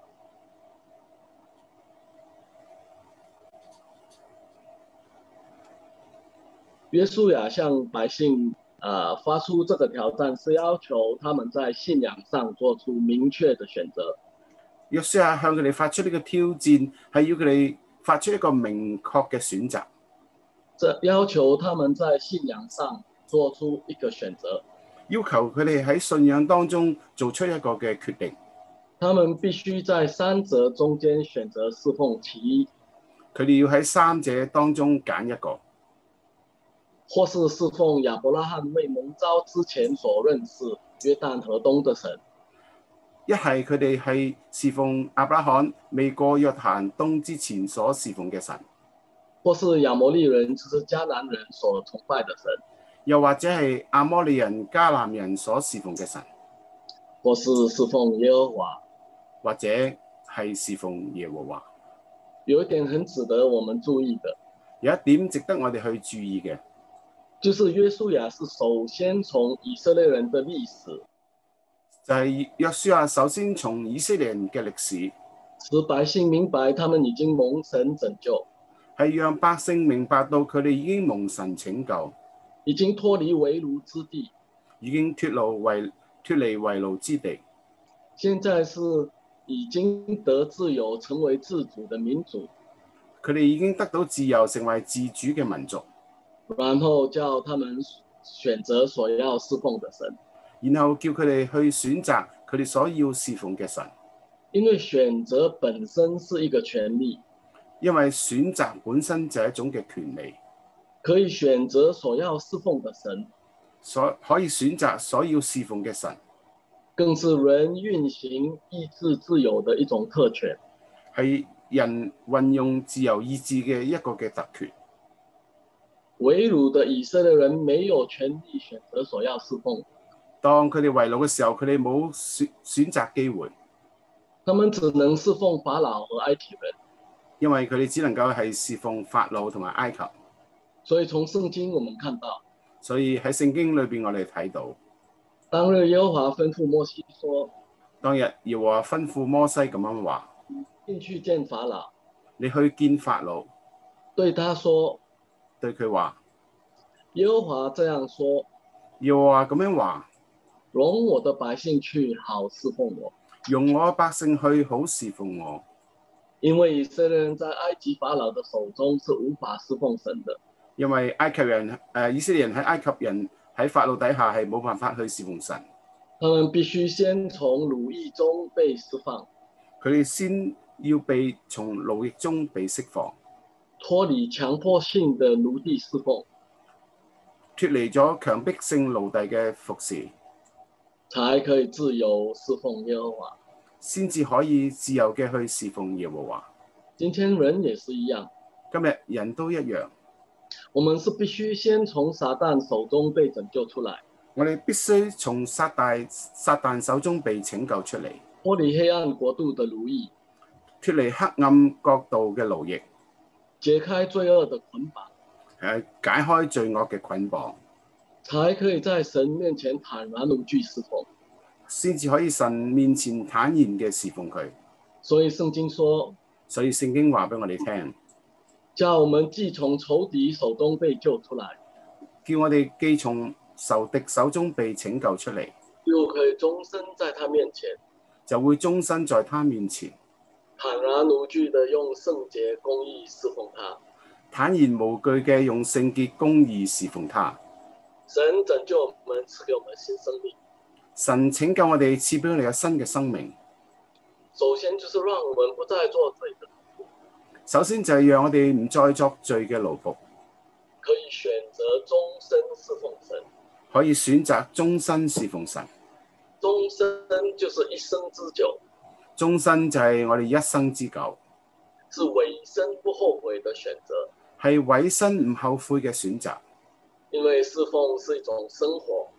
約書亞向百姓呃發出這個挑戰，是要求他們在信仰上做出明確的選擇。 約書亞向佢哋發出呢個挑戰，係要佢哋發出一個明確嘅選擇。 這要求他們在信仰上做出一個選擇， 要求佢哋喺信仰當中做出一個嘅決定。 他們必須在三者中間選擇侍奉其一。 佢哋要喺三者當中揀一個， 或是侍奉亞伯拉罕未蒙召之前所認識約旦河東的神。 一係佢哋係侍奉亞伯拉罕未過約旦東之前所侍奉嘅神， 或是亞摩利人，就是迦南人所崇拜的神， 又或者係亞摩利人、迦南人所侍奉嘅神， 或是侍奉耶和華， 或者係侍奉耶和華。 有一點很值得我們注意的， 有一點值得我哋去注意嘅， 就是約書亞是首先從以色列人的歷史。 就係約書亞首先從以色列人嘅歷史， 使百姓明白他們已經蒙神拯救， 係讓百姓明白到佢哋已經蒙神拯救， 已經脫離為奴之地， 已經脫離為脫離為奴之地， 現在是已經得自由，成為自主的民族。 佢哋已經得到自由，成為自主嘅民族。 然後叫他們選擇所要侍奉的神。 然後叫佢哋去選擇佢哋所要侍奉嘅神， 因為選擇本身是一個權利， 因為選擇本身就係一種嘅權利， 可以選擇所要侍奉嘅神， 所可以選擇所要侍奉嘅神， 更是人運行意志自由的一種特權， 係人運用自由意志嘅一個嘅特權。 為奴的以色列人沒有權利選擇所要侍奉。 當佢哋為奴嘅時候，佢哋冇選選擇機會， 他們只能侍奉法老和埃及人， 因為佢哋只能夠係侍奉法老同埋埃及。 所以從聖經我們看到， 所以喺聖經裏邊我哋睇到， 當日耶和華吩咐摩西說， 當日耶和華吩咐摩西咁樣話， 進去見法老， 你去見法老， 對他說， 對佢話， 耶和華這樣說， 耶和華咁樣話， 容我的百姓去，好侍奉我。 容我百姓去，好侍奉我。 因為以色列人在埃及法老的手中是無法侍奉神的。 因為埃及人誒、呃、以色列人喺埃及人喺法老底下係冇辦法去侍奉神。 他們必須先從奴役中被釋放。 佢哋先要被從奴役中被釋放， 脫離強迫性的奴隸侍奉， 脫離咗強迫性奴隸嘅服侍， 才可以自由侍奉耶和華， 先至可以自由嘅去侍奉耶和華。 今天人也是一樣， 今日人都一樣， 我們是必須先從撒旦手中被拯救出來， 我哋必須從撒旦撒旦手中被拯救出嚟， 脫離黑暗國度的奴役， 脫離黑暗國度嘅奴役， 解開罪惡的捆綁， 誒解開罪惡嘅捆綁， 才可以在神面前坦然無懼侍奉， 先至可以神面前坦然嘅侍奉佢。 所以聖經說， 所以聖經話俾我哋聽， 叫我們既從仇敵手中被救出來， 叫我哋既從仇敵手中被拯救出嚟， 就可以終身在他面前， 就會終身在他面前坦然無懼的用聖潔公義侍奉他， 坦然無懼嘅用聖潔公義侍奉他。 神拯救我們，賜給我們新生命。 神拯救我哋，賜俾我哋嘅新嘅生命。 首先就是讓我們不再做罪的奴僕， 首先就係讓我哋唔再作罪嘅奴僕， 可以選擇終身侍奉神。 可以選擇終身侍奉神。 終身就是一生之久， 終身就係我哋一生之久， 是委身不後悔的選擇， 係委身唔後悔嘅選擇。 因為侍奉是一種生活，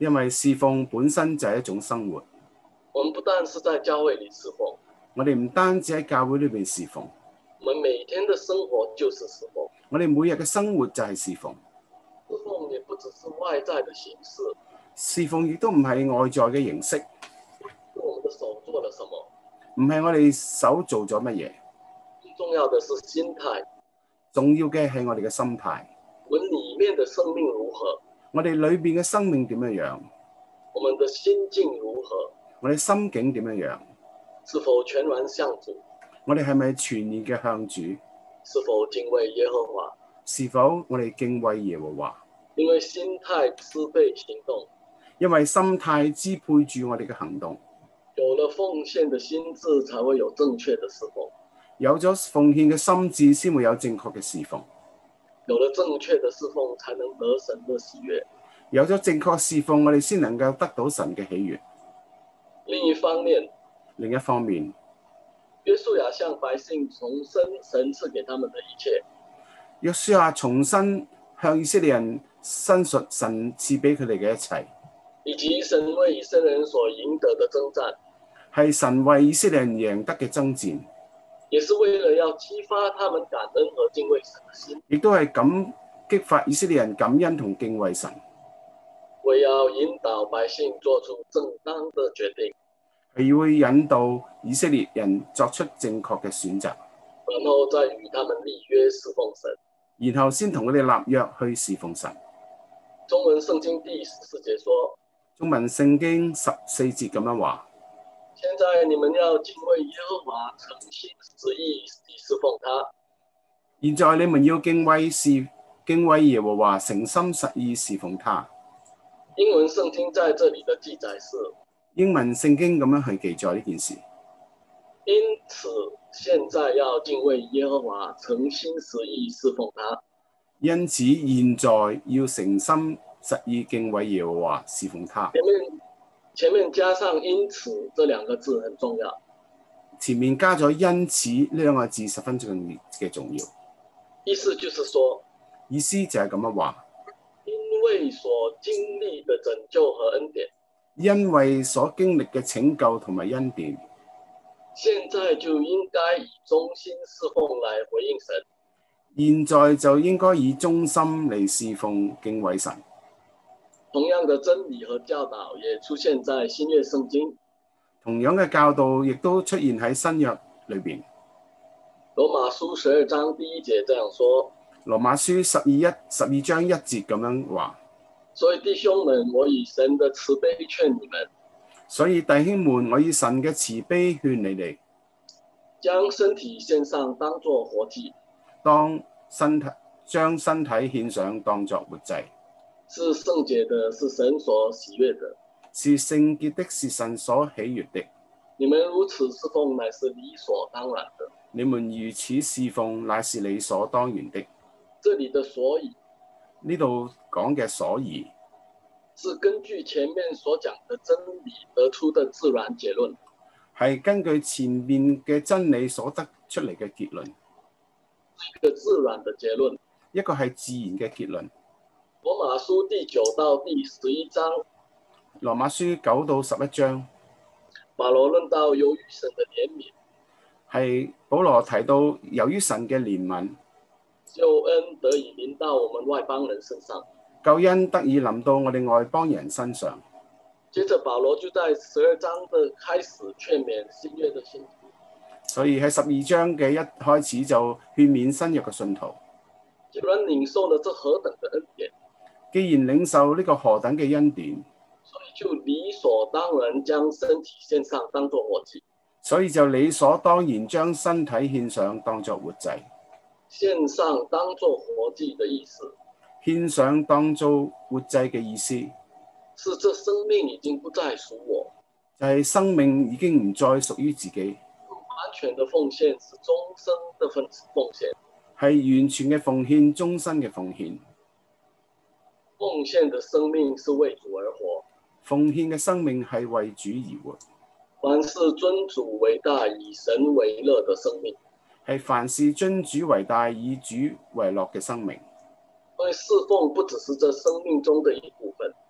因為侍奉本身就係一種生活。 我們不但是在教會裏侍奉， 我哋唔單止喺教會裏邊侍奉， 我們每天的生活就是侍奉。 我哋每日嘅生活就係侍奉。 侍奉也不只是外在的形式， 侍奉亦都唔係外在嘅形式， 我們的手做了什麼， 唔係我哋手做咗乜嘢， 最重要的是心態。 重要嘅係我哋嘅心態。 我們裡面的生命如何？ 我哋裏邊嘅生命點樣樣？ 我們的心境如何？ 我哋心境點樣樣？ 是否全然向主？ 我哋係咪全然嘅向主？ 是否敬畏耶和華？ 是否我哋敬畏耶和華？ 因為心態支配行動， 因為心態支配住我哋嘅行動。 有了奉獻的心智，才會有正確的侍奉。 有咗奉獻嘅心智，先會有正確嘅侍奉。 有了正確的侍奉，才能得神的喜悅。 有咗正確侍奉，我哋先能夠得到神嘅喜悅。 另一方面， 另一方面， 約書亞向百姓重申神賜給他們的一切。 約書亞重新向以色列人申述神賜俾佢哋嘅一切， 以及神為以色列人所贏得的征戰， 係神為以色列人贏得嘅征戰， 也是為了要激發他們感恩和敬畏神的心， 亦都係咁激發以色列人感恩同敬畏神， 為要引導百姓做出正當的決定， 係會引導以色列人作出正確嘅選擇， 然後再與他們立約侍奉神， 然後先同佢哋立約去侍奉神。 中文聖經第十四節說， 中文聖經十四節咁樣話： 現在你們要敬畏耶和華，誠心實意地侍奉他。 現在你們要敬畏是敬畏耶和華，誠心實意侍奉他。 英文聖經在這裡的記載是， 英文聖經咁樣去記載呢件事。 因此現在要敬畏耶和華，誠心實意侍奉他。 因此現在要誠心實意敬畏耶和華，侍奉他。 前面前面加上因此這兩個字很重要。 前面加咗因此呢兩個字十分重要嘅重要。 意思就是說， 意思就係咁樣話， 因為所經歷的拯救和恩典， 因為所經歷嘅拯救同埋恩典， 現在就應該以忠心侍奉來回應神。 現在就應該以忠心嚟侍奉敬畏神。 同樣的真理和教導也出現在新約聖經。 同樣嘅教導亦都出現喺新約裏邊。 羅馬書十二章第一節這樣說。 羅馬書十二一十二章一節咁樣話。 所以弟兄們，我以神的慈悲勸你們。 所以弟兄們，我以神嘅慈悲勸你哋， 將身體獻上當作活祭。 當身體將身體獻上當作活祭， 是聖潔的，是神所喜悅的。 是聖潔的，是神所喜悅的。 你們如此侍奉，乃是理所當然的。 你們如此侍奉，乃是理所當然的。 這裡的所以， 呢度講嘅所以， 是根據前面所講的真理得出的自然結論。 係根據前面嘅真理所得出嚟嘅結論。 一個自然的結論， 一個係自然嘅結論。 羅馬書第九到第十一章。 羅馬書九到十一章， 保羅論到由於神的憐憫， 係保羅提到由於神嘅憐憫， 救恩得以臨到我們外邦人身上， 救恩得以臨到我哋外邦人身上。 接着保羅就在十二章的開始勸勉新約的信徒， 所以喺十二章嘅一開始就勸勉新約嘅信徒， 既然領受了這何等的恩典， 既然領受呢個何等嘅恩典， 所以就理所當然將身體獻上當作活祭。 所以就理所當然將身體獻上當作活祭。 獻上當作活祭的意思， 獻上當作活祭嘅意思， 是這生命已經不再屬我， 就係生命已經唔再屬於自己。 完全的奉獻是終身的奉奉獻， 係完全嘅奉獻，終身嘅奉獻。 奉獻的生命是為主而活， 奉獻嘅生命係為主而活。 凡是尊主為大、以神為樂的生命， 係凡事尊主為大、以主為樂嘅生命。 所以侍奉不只是這生命中的一部分，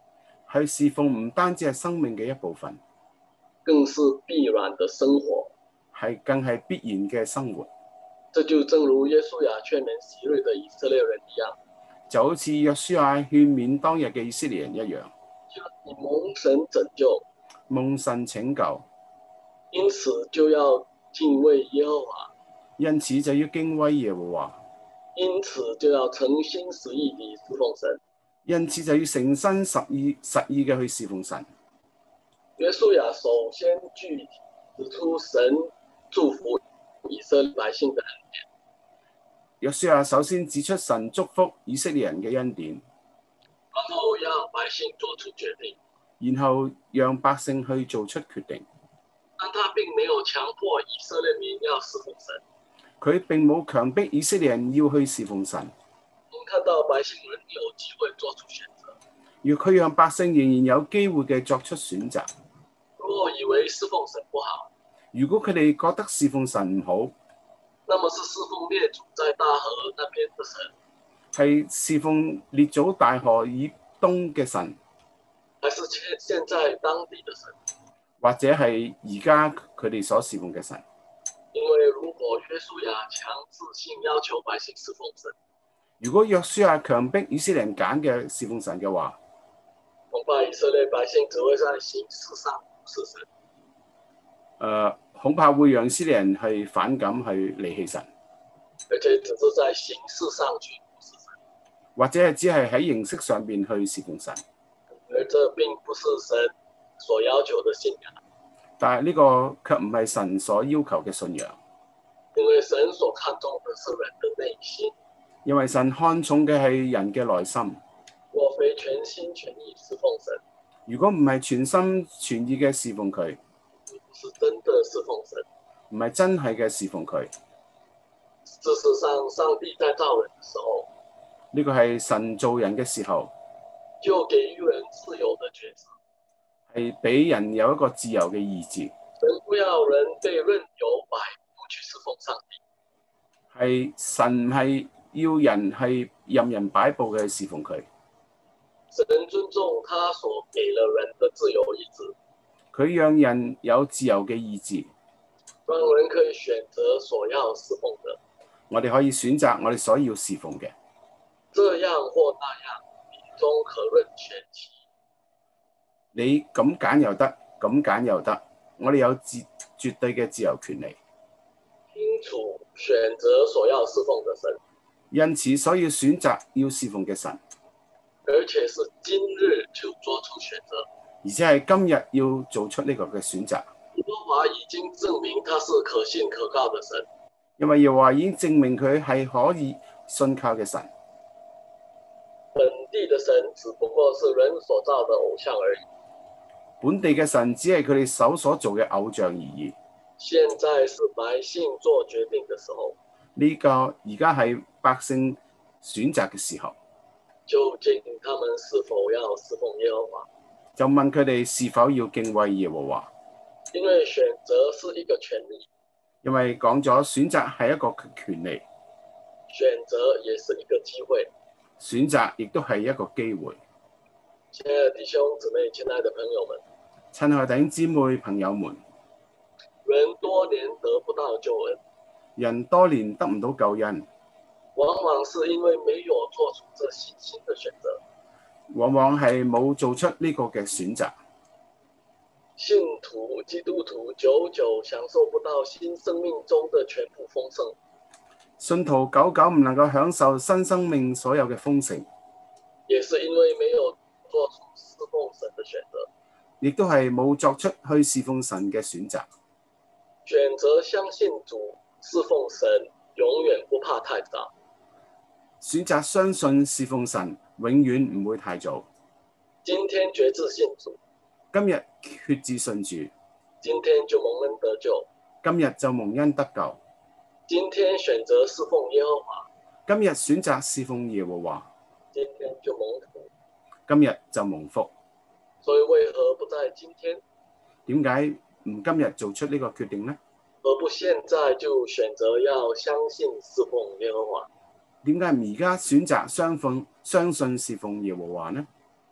去侍奉唔單止係生命嘅一部分， 更是必然的生活。 係更係必然嘅生活。 這就正如約書亞勸勉昔日的以色列人一樣， 就好似約書亞勸勉當日嘅以色列人一樣， 你蒙神拯救， 蒙神拯救， 因此就要敬畏耶和華， 因此就要敬畏耶和華， 因此就要誠心實意地侍奉神， 因此就要誠心實意實意嘅去侍奉神。 約書亞首先具體指出神祝福以色列百姓的恩典。 約書亞首先指出神祝福以色列人嘅恩典， 然後讓百姓做出決定， 然後讓百姓去做出決定。 但他並沒有強迫以色列民要侍奉神， 佢並冇強迫以色列人要去侍奉神。 我們看到百姓仍有機會做出選擇， 要佢讓百姓仍然有機會嘅作出選擇。 如果以為侍奉神不好， 如果佢哋覺得侍奉神唔好， 那麼是侍奉列祖在大河那邊的神， 係侍奉列祖大河以東嘅神， 還是現在當地的神？ 或者係而家佢哋所侍奉嘅神？ 因為如果約書亞強制性要求百姓侍奉神， 如果約書亞強迫以色列人揀嘅侍奉神嘅話， 恐怕以色列百姓只會在形式上服侍神。 誒、呃，恐怕會讓以色列人係反感去離棄神， 而且只是在形式上去服侍神， 或者係只係喺形式上邊去侍奉神。 而這並不是神所要求的信仰。 但係呢個卻唔係神所要求嘅信仰， 因為神所看重的是人的內心， 因為神看重嘅係人嘅內心。 若非全心全意侍奉神， 如果唔係全心全意嘅侍奉佢， 不是真的侍奉神， 唔係真係嘅侍奉佢。 事實上，上帝在造人的時候， 呢個係神造人嘅時候， 就給予人自由的抉擇， 係俾人有一個自由嘅意志。 神不要人被任由擺布去侍奉上帝， 係神係要人係任人擺布嘅侍奉佢。 神尊重他所給了人的自由意志， 佢讓人有自由嘅意志， 讓人可以選擇所要侍奉的。 我哋可以選擇我哋所要侍奉嘅， 這樣或那樣，民中可任選其。 你咁揀又得，咁揀又得，我哋有自絕對嘅自由權利。 清楚選擇所要侍奉的神， 因此所以選擇要侍奉嘅神， 而且是今日就做出選擇， 而且係今日要做出呢個嘅選擇。 耶和華已經證明他是可信可靠的神， 因為耶和華已經證明佢係可以信靠嘅神。 本地的神只不過是人所造的偶像而已。 本地嘅神只係佢哋手所做嘅偶像而已。 現在是百姓做決定的時候， 呢個而家係百姓選擇嘅時候， 究竟他們是否要侍奉耶和華？ 就問佢哋是否要敬畏耶和華。 因為選擇是一個權利， 因為講咗選擇係一個權利， 選擇也是一個機會， 選擇亦都係一個機會。 親愛的弟兄姊妹，親愛的朋友們， 親愛弟兄姊妹朋友們， 人多年得不到救恩， 人多年得唔到救恩， 往往是因為沒有做出這信心的選擇， 往往係冇做出呢個嘅選擇。 信徒基督徒久久享受不到新生命中的全部豐盛， 信徒久久唔能夠享受新生命所有嘅豐盛， 也是因為沒有做出侍奉神的選擇， 亦都係冇作出去侍奉神嘅選擇。 選擇相信主侍奉神，永遠不怕太早。 選擇相信侍奉神，永遠唔會太早。 今天決志信主， 今日決志信主， 今天就蒙恩得救， 今日就蒙恩得救。 今天選擇侍奉耶和華， 今日選擇侍奉耶和華， 今天就蒙福， 今日就蒙福。 所以為何不在今天？ 點解唔今日做出呢個決定呢？ 何不現在就選擇要相信侍奉耶和華？ 點解唔而家選擇相信相信侍奉耶和華呢？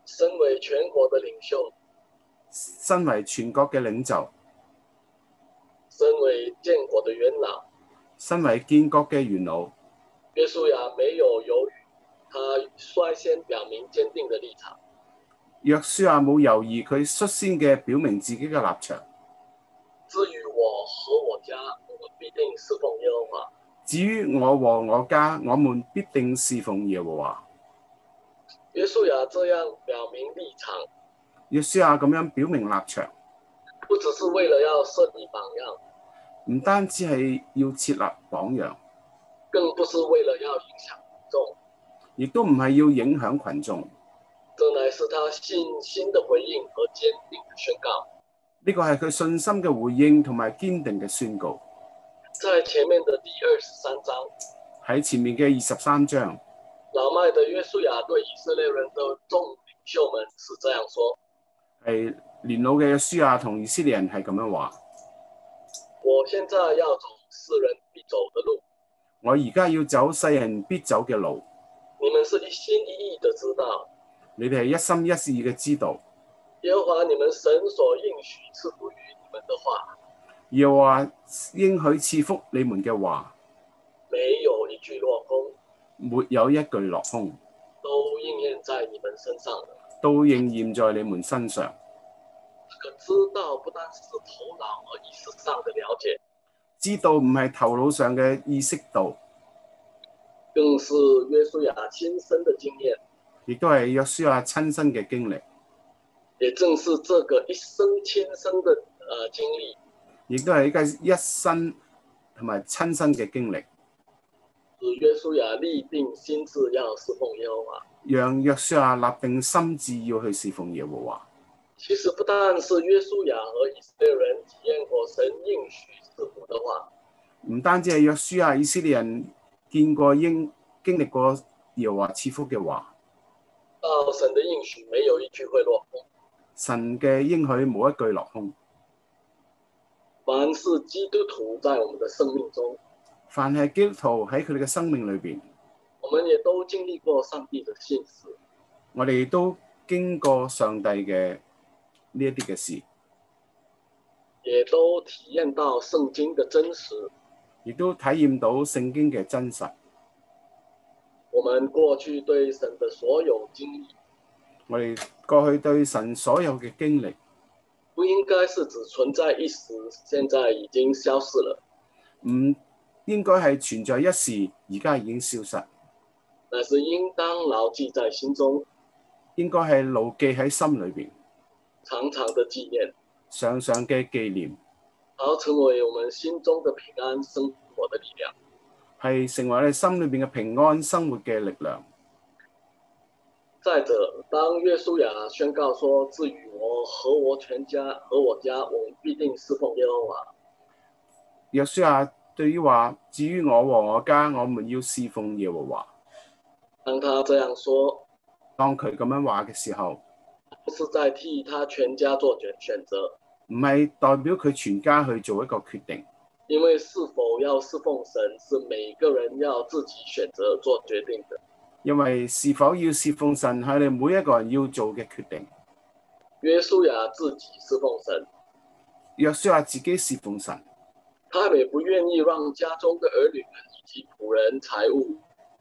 身為全國的領袖， 身為全國嘅領袖， 身為建國的元老， 身為建國嘅元老， 約書亞沒有猶豫，他率先表明堅定的立場。 約書亞冇猶豫，佢率先嘅表明自己嘅立場。 至於我和我家，我們必定侍奉耶和華。 至於我和我家，我們必定侍奉耶和華。 約書亞這樣表明立場， 約書亞咁樣表明立場， 不只是為了要設立榜樣， 唔單止係要設立榜樣， 更不是為了要影響群眾， 亦都唔係要影響群眾。 這乃是他信心的回應和堅定的宣告。 呢個係佢信心嘅回應同埋堅定嘅宣告。 在前面的第二十三章， 喺前面嘅二十三章， 老邁的約書亞對以色列人的眾領袖們是這樣說： 係年老嘅約書亞同以色列人係咁樣話： 我現在要走世人必走的路， 我而家要走世人必走嘅路。 你們是一心一意的知道， 你哋係一心一意嘅知道， 耶和華你們神所應許賜福於你們的話， 耶和華應許賜福你們嘅話， 沒有一句落空， 沒有一句落空， 都應驗在你們身上的。 都應驗在你們身上。 這個知道不單是頭腦和意識上的了解， 知道唔係頭腦上嘅意識到， 更是約書亞親身的經驗， 亦都係約書亞親身嘅經歷， 也正是這個一生親身的呃經歷， 亦都係一個一生同埋親身嘅經歷， 使約書亞立定心志要侍奉耶和華。 讓約書亞立定心志要去侍奉耶和華。 其實不但是約書亞和以色列人體驗過神應許賜福的話， 唔單止係約書亞以色列人見過應經歷過耶和華賜福嘅話， 到神的應許沒有一句會落空， 神嘅應許冇一句落空。 凡是基督徒在我們的生命中， 凡係基督徒喺佢哋嘅生命裏邊， 我們也都經歷過上帝的信實， 我哋都經過上帝嘅呢一啲嘅事， 也都體驗到聖經的真實， 亦都體驗到聖經嘅真實。 我們過去對神的所有經歷， 我哋過去對神所有嘅經歷， 不應該是只存在一時，現在已經消失了， 唔應該係存在一時，而家已經消失， 乃是應當牢記在心中， 應該係牢記喺心裏邊， 常常的紀念， 常常嘅紀念， 好成為我們心中的平安生活的力量， 係成為我哋心裏邊嘅平安生活嘅力量。 再者，當約書亞宣告說：至於我和我全家和我家，我們必定侍奉耶和華。 約書亞對於話：至於我和我家，我們要侍奉耶和華。 當他這樣說， 當佢咁樣話嘅時候， 不是在替他全家做選選擇， 唔係代表佢全家去做一個決定， 因為是否要侍奉神，是每個人要自己選擇做決定的。 因為是否要侍奉神係你每一個人要做嘅決定。 約書亞自己侍奉神， 約書亞自己侍奉神， 他也不願意讓家中的兒女們以及僕人財物，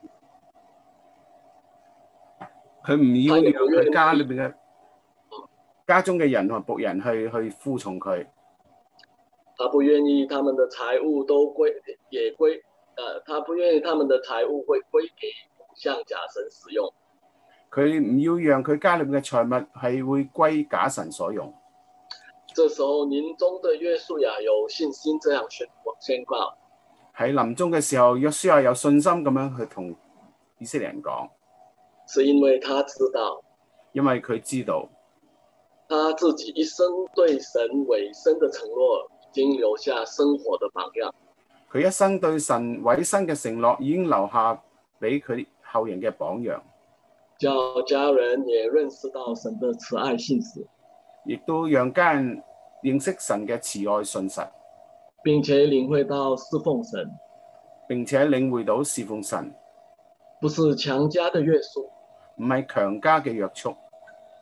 佢唔要讓佢家裏邊嘅家中嘅人同僕人去去服從佢。 他不願意他們的財物都歸也歸，呃，他不願意他們的財物會歸給向假神使用。 佢唔要讓佢家裏邊嘅財物係會歸假神所用。 這時候臨終的約書亞有信心這樣宣宣告。 喺臨終嘅時候，約書亞有信心咁樣去同以色列人講， 是因為他知道， 因為佢知道他自己一生對神委身的承諾已經留下生活的榜樣。 佢一生對神委身嘅承諾已經留下俾佢後人嘅榜樣， 叫家人也認識到神的慈愛信實， 亦都讓家人認識神嘅慈愛信實， 並且領會到侍奉神， 並且領會到侍奉神不是強加的約束， 唔係強加嘅約束，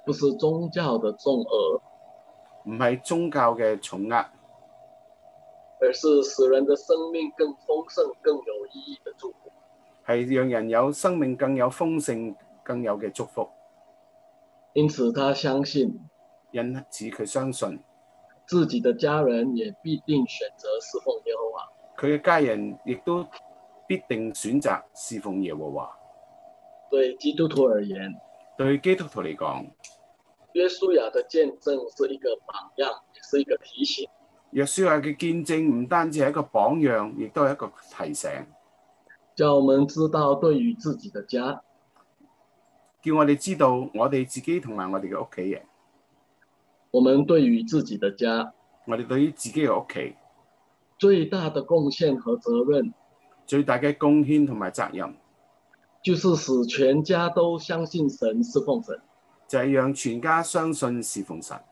不是宗教的重額， 唔係宗教嘅重壓， 而是使人的生命更豐盛、更有意義的祝福。 係讓人有生命更有豐盛、更有嘅祝福。 因此，他相信因此佢相信自己的家人也必定選擇侍奉耶和華。 佢嘅家人亦都必定選擇侍奉耶和華。 對基督徒而言， 對基督徒嚟講， 約書亞的見證是一個榜樣，也是一個提醒。 約書亞嘅見證唔單止係一個榜樣，亦都係一個提醒， 叫我們知道對於自己的家， 叫我哋知道我哋自己同埋我哋嘅屋企人， 我們對於自己的家， 我哋對於自己嘅屋企最大的貢獻和責任， 最大嘅貢獻同埋責任， 就是使全家都相信神、侍奉神。 就係讓全家相信侍奉神。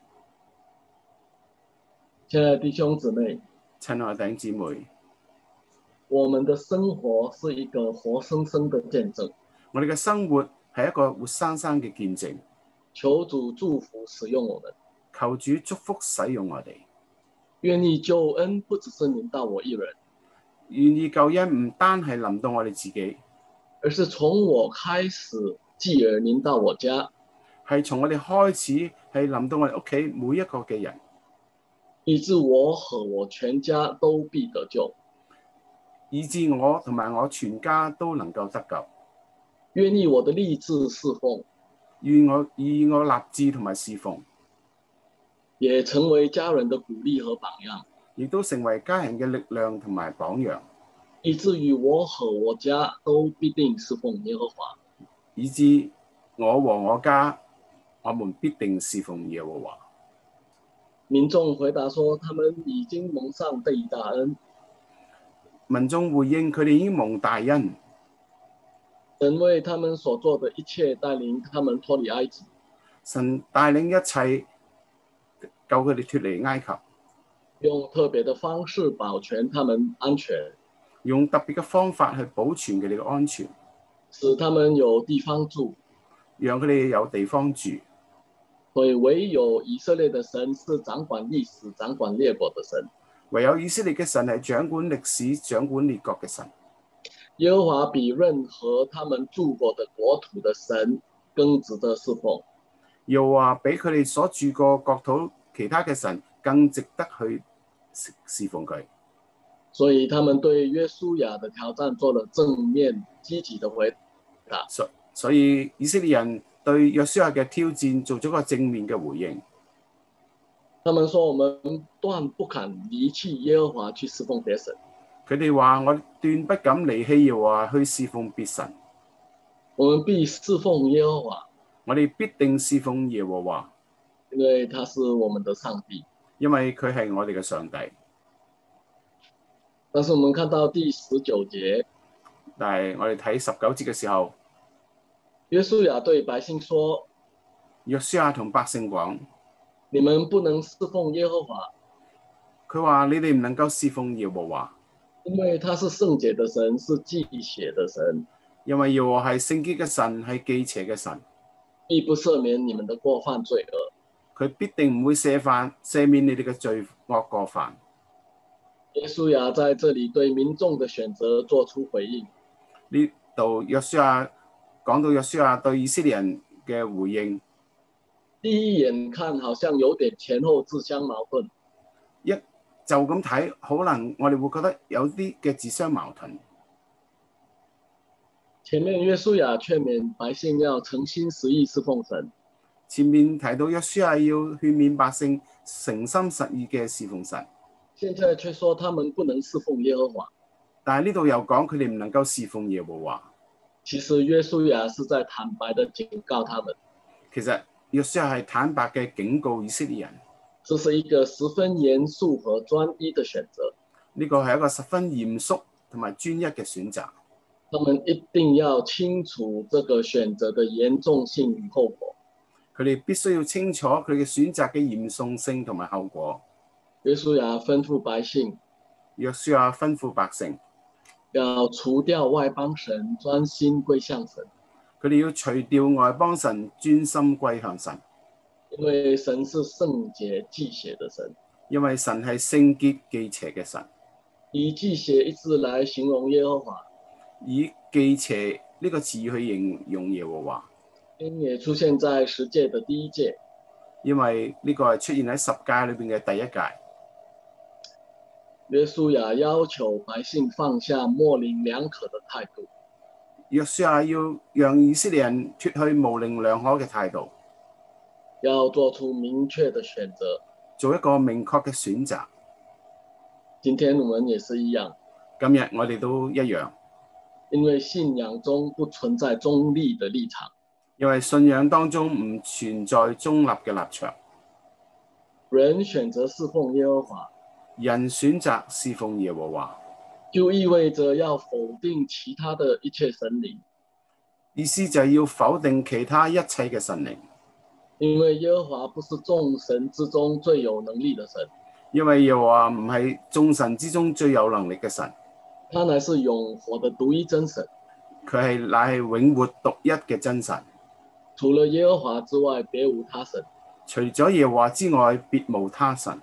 親愛的弟兄姊妹， 親愛弟兄姊妹， 我們的生活是一個活生生的見證。 我哋嘅生活係一個活生生嘅見證。 求主祝福使用我們， 求主祝福使用我哋。 願意救恩不只是臨到我一人， 願意救恩唔單係臨到我哋自己， 而是從我開始，繼而臨到我家。 係從我哋開始係臨到我哋屋企每一個嘅人， 以致我和我全家都必得救， 以致我同埋我全家都能夠得救。 願意我的立志侍奉， 願我以我立志同埋侍奉， 也成為家人的鼓勵和榜樣， 亦都成為家人嘅力量同埋榜樣， 以至於我和我家都必定侍奉耶和華， 以致我和我家，我們必定侍奉耶和華。 民眾回答說，他們已經蒙上這一大恩。 民眾回應，佢哋已經蒙大恩。 神為他們所做的一切，帶領他們脫離埃及。 神帶領一切，救佢哋脫離埃及， 用特別的方式保全他們安全， 用特別嘅方法去保存佢哋嘅安全， 使他們有地方住， 讓佢哋有地方住。 所以唯有以色列的神是掌管歷史、掌管列國的神。 唯有以色列嘅神係掌管歷史、掌管列國嘅神。 耶和華比任何他們住過的國土的神更值得侍奉。 又話比佢哋所住過國土其他嘅神更值得去侍奉佢。 所以他們對約書亞的挑戰做了正面積極的回答。 所所以以色列人對約書亞嘅挑戰做咗個正面嘅回應。 他們說：我們斷不肯離棄耶和華去侍奉別神。 佢哋話：我斷不敢離棄耶和華去侍奉別神。 我們必侍奉耶和華。 我哋必定侍奉耶和華， 因為他是我們的上帝。 因為佢係我哋嘅上帝。 但是我們看到第十九節， 但係我哋睇十九節嘅時候， 約書亞對百姓說： 約書亞同百姓講， 你們不能侍奉耶和華。 佢話：你哋唔能夠侍奉耶和華， 因為他是聖潔的神，是忌邪的神。 因為耶和華係聖潔嘅神，係忌邪嘅神， 必不赦免你們的過犯罪惡。 佢必定唔會赦犯赦免你哋嘅罪惡過犯。 約書亞在這裡對民眾的選擇作出回應。 呢度約書亞講到約書亞對以色列人嘅回應， 第一眼看好像有點前後自相矛盾。 一就咁睇，可能我哋會覺得有啲嘅自相矛盾。 前面約書亞勸勉百姓要誠心實意侍奉神， 前面提到約書亞要勸勉百姓誠心實意嘅侍奉神， 現在卻說他們不能侍奉耶和華。 但係呢度又講佢哋唔能夠侍奉耶和華。 其實約書亞是在坦白地警告他們。 其實約書亞係坦白嘅警告以色列人， 這是一個十分嚴肅和專一的選擇。 呢個係一個十分嚴肅同埋專一嘅選擇。 他們一定要清楚這個選擇的嚴重性與後果。 佢哋必須要清楚佢嘅選擇嘅嚴重性同埋後果。 約書亞吩咐百姓， 約書亞吩咐百姓要除掉外邦神，專心歸向神。 佢哋要除掉外邦神，專心歸向神。 因為神是聖潔忌邪的神。 因為神係聖潔忌邪嘅神。 以忌邪一字來形容耶和華， 以忌邪呢個字去形容耶和華， 也出現在十誡的第一誡。 因為呢個係出現喺十誡裏邊嘅第一誡。 約書亞要求百姓放下模棱兩可的態度。 約書亞要讓以色列人脱去模棱兩可嘅態度， 要做出明確的選擇， 做一個明確嘅選擇。 今天我們也是一樣， 今日我哋都一樣， 因為信仰中不存在中立的立場， 因為信仰當中唔存在中立嘅立場。 人選擇侍奉耶和華， 人選擇侍奉耶和華， 就意味着要否定其他的一切神靈。 意思就係要否定其他一切嘅神靈， 因為耶和華不是眾神之中最有能力的神， 因為耶和華唔係眾神之中最有能力嘅神， 他乃是永活的獨一真神， 佢係乃係永活獨一嘅真神。 除了耶和華之外，別無他神。 除咗耶和華之外，別無他神。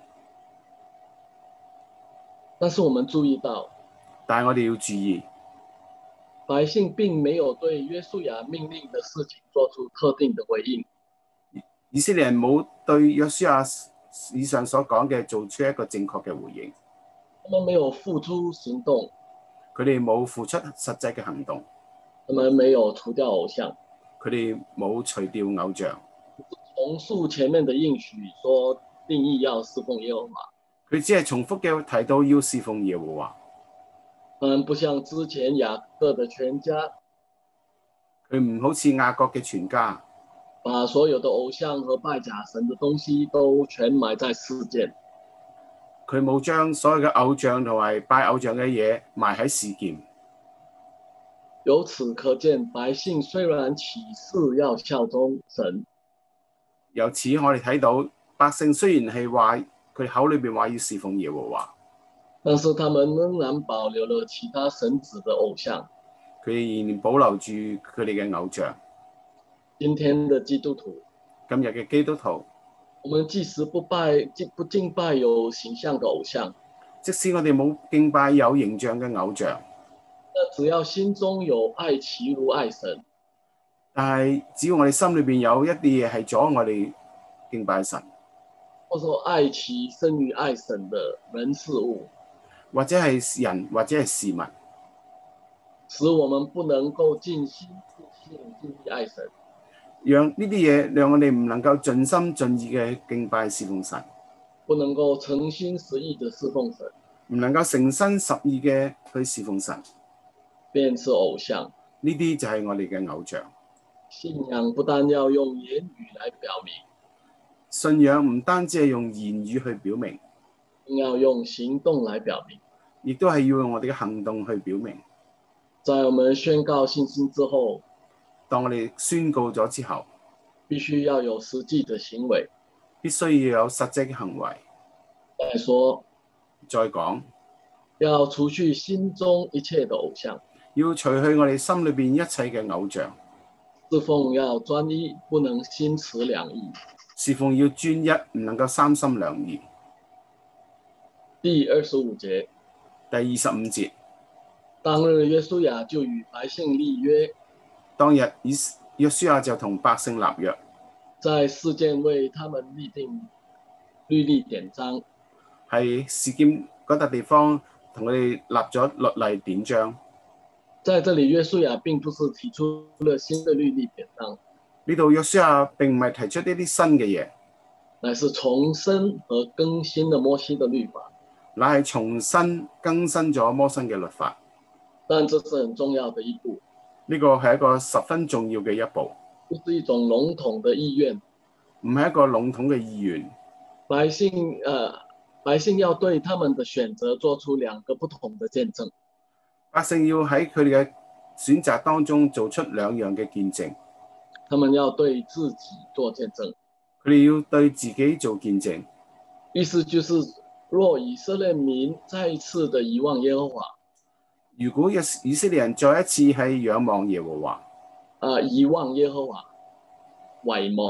但是我們注意到， 但係我哋要注意， 百姓並沒有對約書亞命令的事情做出特定的回應。 以色列人冇對約書亞以上所講嘅做出一個正確嘅回應。 他們沒有付出行動， 佢哋冇付出實際嘅行動。 他們沒有除掉偶像， 佢哋冇除掉偶像。 重述前面的應許，說定義要侍奉耶和華。 佢只係重複嘅提到要侍奉耶和華。 他們不像之前雅各的全家， 佢唔好似雅各嘅全家， 把所有的偶像和拜假神的東西都全埋在示劍。 佢冇將所有嘅偶像同埋拜偶像嘅嘢埋喺示劍。 由此可見，百姓雖然起誓要效忠神， 由此我哋睇到百姓雖然係話佢口裏邊話要侍奉耶和華， 但是他們仍然保留了其他神子的偶像。 佢仍然保留住佢哋嘅偶像。 今天的基督徒， 今日嘅基督徒， 我們即使不拜、不敬拜有形象的偶像， 即使我哋冇敬拜有形象嘅偶像， 但只要心中有愛其如愛神， 但係只要我哋心裏邊有一啲嘢係阻我哋敬拜神， 或者愛其勝於愛神的人事物， 或者係人或者係事物， 使我們不能夠盡心盡性盡意愛神， 讓呢啲嘢讓我哋唔能夠盡心盡意嘅敬拜侍奉神， 不能夠誠心實意的侍奉神， 唔能夠誠心實意嘅去侍奉神， 便是偶像。 呢啲就係我哋嘅偶像。 信仰不但要用言語來表明， 信仰唔單止係用言語去表明， 更要用行動來表明， 亦都係要用我哋嘅行動去表明。 在我們宣告信心之後， 當我哋宣告咗之後， 必須要有實際的行為， 必須要有實際嘅行為。 再說， 再講， 要除去心中一切的偶像， 要除去我哋心裏邊一切嘅偶像。 侍奉要專一，不能心持兩意。 侍奉要專一，唔能夠三心兩意。 第二十五節， 第二十五節， 當日約書亞就與百姓立約， 當日以約書亞就同百姓立約， 在示劍為他們立定律例典章， 喺示劍嗰笪地方同佢哋立咗律例典章。 在這裡約書亞並不是提出了新的律例典章， 呢度約書亞並唔係提出呢啲新嘅嘢， 乃是重申和更新了摩西的律法， 乃係重新更新咗摩西嘅律法。 但這是很重要的一步， 呢個係一個十分重要嘅一步， 不是一種籠統的意願， 唔係一個籠統嘅意願。 百姓呃，百姓要對他們的選擇做出兩個不同的見證。 百姓要喺佢哋嘅選擇當中做出兩樣嘅見證， 他們要對自己做見證， 佢哋要對自己做見證。 意思就是，若以色列民再一次的遺忘耶和華， 如果以色列人再一次係仰望耶和華， 啊、呃，遺忘耶和華，遺忘，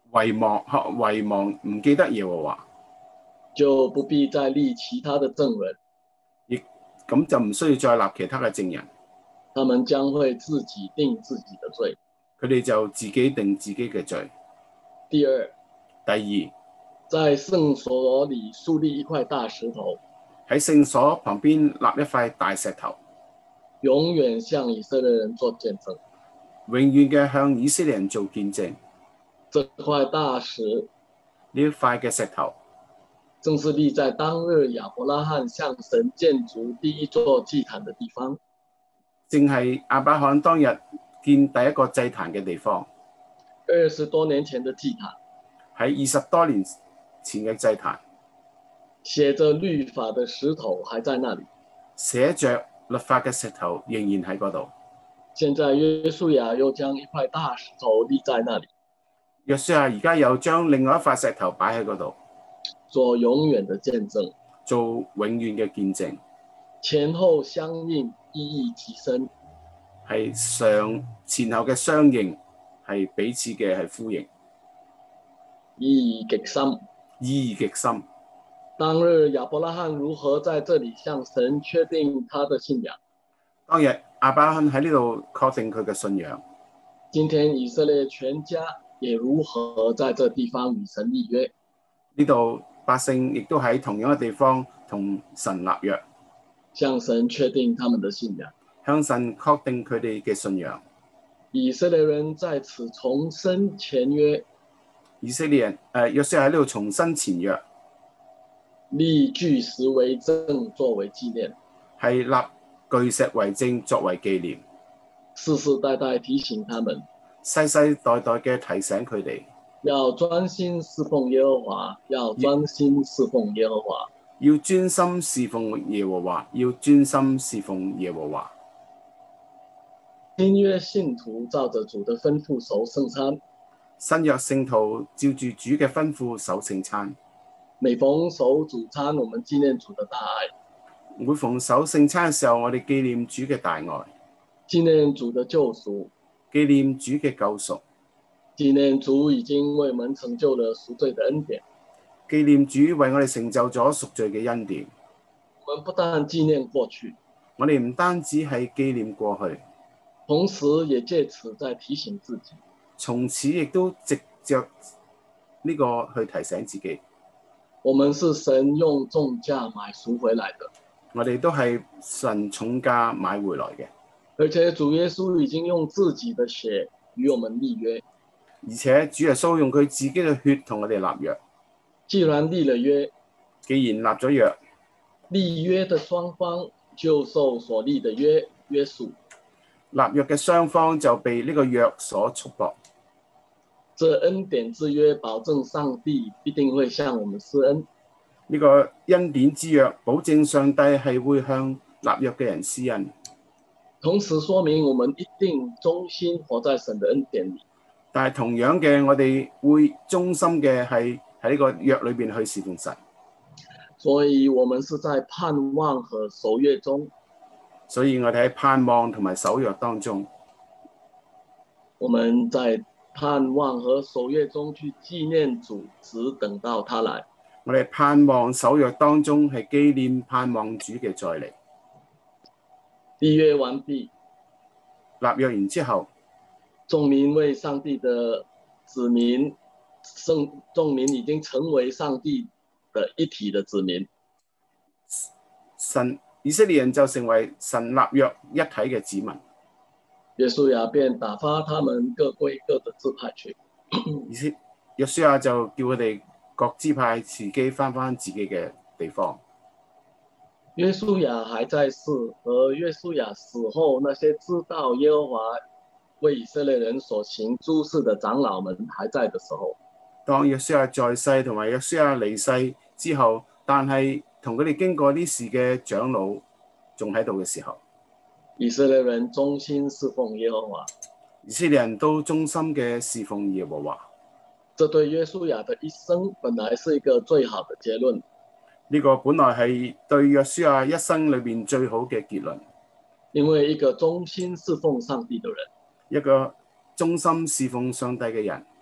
遺忘遺忘唔記得耶和華， 就不必再立其他的證人， 亦咁就唔需要再立其他嘅證人， 他們將會自己定自己的罪。 佢哋就自己定自己嘅罪。 第二， 第二， 在聖所裏樹立一塊大石頭， 喺聖所旁邊立一塊大石頭， 永遠向以色列人做見證。 永遠嘅向以色列人做見證。 這塊大石呢一塊嘅石頭， 正是立在當日亞伯拉罕向神建築第一座祭壇的地方， 正係亞伯拉罕當日建第一個祭壇嘅地方。 二十多年前的祭壇， 喺二十多年前嘅祭壇， 寫着律法的石頭還在那裡， 寫着律法嘅石頭仍然喺嗰度。 現在約書亞又將一塊大石頭立在那裡， 約書亞而家又將另外一塊石頭擺喺嗰度， 做永遠的見證， 做永遠嘅見證， 前後相應，意義極深， 係上前後嘅相應，係彼此嘅係呼應， 意義極深， 意義極深。 當日亞伯拉罕如何在這裡向神確定他的信仰？ 當日亞伯拉罕喺呢度確定佢嘅信仰。 今天以色列全家也如何在這地方與神立約？ 呢度百姓亦都喺同樣嘅地方同神立約， 向神確定他們的信仰， 向神確定佢哋嘅信仰。 以色列人在此重新簽約， 以色列人誒約書亞喺呢度重新簽約， 立巨石為證作為紀念， 係立巨石為證作為紀念， 世世代代提醒他們， 世世代代嘅提醒佢哋， 要專心侍奉耶和華，要專心侍奉耶和華， 要專心侍奉耶和華，要專心侍奉耶和華。 新約信徒照着主的吩咐守聖餐， 新約聖徒照住主嘅吩咐守聖餐。 每逢守主餐，我們紀念主的大愛。 每逢守聖餐嘅時候，我哋紀念主嘅大愛， 紀念主的救贖， 紀念主嘅救贖， 紀念主已經為我們成就了贖罪的恩典， 紀念主為我哋成就咗贖罪嘅恩典。 我們不但紀念過去， 我哋唔單止係紀念過去， 同時也借此在提醒自己， 從此亦都藉着呢個去提醒自己， 我們是神用重價買贖回來的。 我哋都係神重價買回來嘅， 而且主耶穌已經用自己的血與我們立約， 而且主耶穌用佢自己嘅血同我哋立約。 既然立了約， 既然立咗約， 立約的雙方就受所立的約約束， 立約嘅雙方就被呢個約所束縛。 這恩典之約保證上帝必定會向我們施恩。 呢個恩典之約保證上帝係會向立約嘅人施恩， 同時說明我們一定忠心活在神的恩典裡。 但係同樣嘅，我哋會忠心嘅係喺呢個約裏邊去侍奉神。 所以我們是在盼望和守約中， 所以我哋喺盼望同埋守約當中， 我們在盼望和守約中去紀念主，直等到他來。 我哋盼望守約當中係紀念盼望主嘅再嚟。 立約完畢， 立約完之後， 眾民為上帝的子民，聖眾民已經成為上帝的一體的子民。 神以色列人就成為神立約一體嘅子民。 約書亞便打發他們各歸各的支派去。 而且約書亞就叫佢哋各支派自己翻返自己嘅地方。 約書亞還在世，和約書亞死後，那些知道耶和華為以色列人所行諸事的長老們還在的時候， 當約書亞在世同埋約書亞離世之後，但係同佢哋經過呢事嘅長老仲喺度嘅時候， 以色列人忠心侍奉耶和華， 以色列人都忠心嘅侍奉耶和華。 這對約書亞的一生本來是一個最好的結論。 呢個本來係對約書亞一生裏邊最好嘅結論， 因為一個忠心侍奉上帝的人， 一個忠心侍奉上帝嘅人，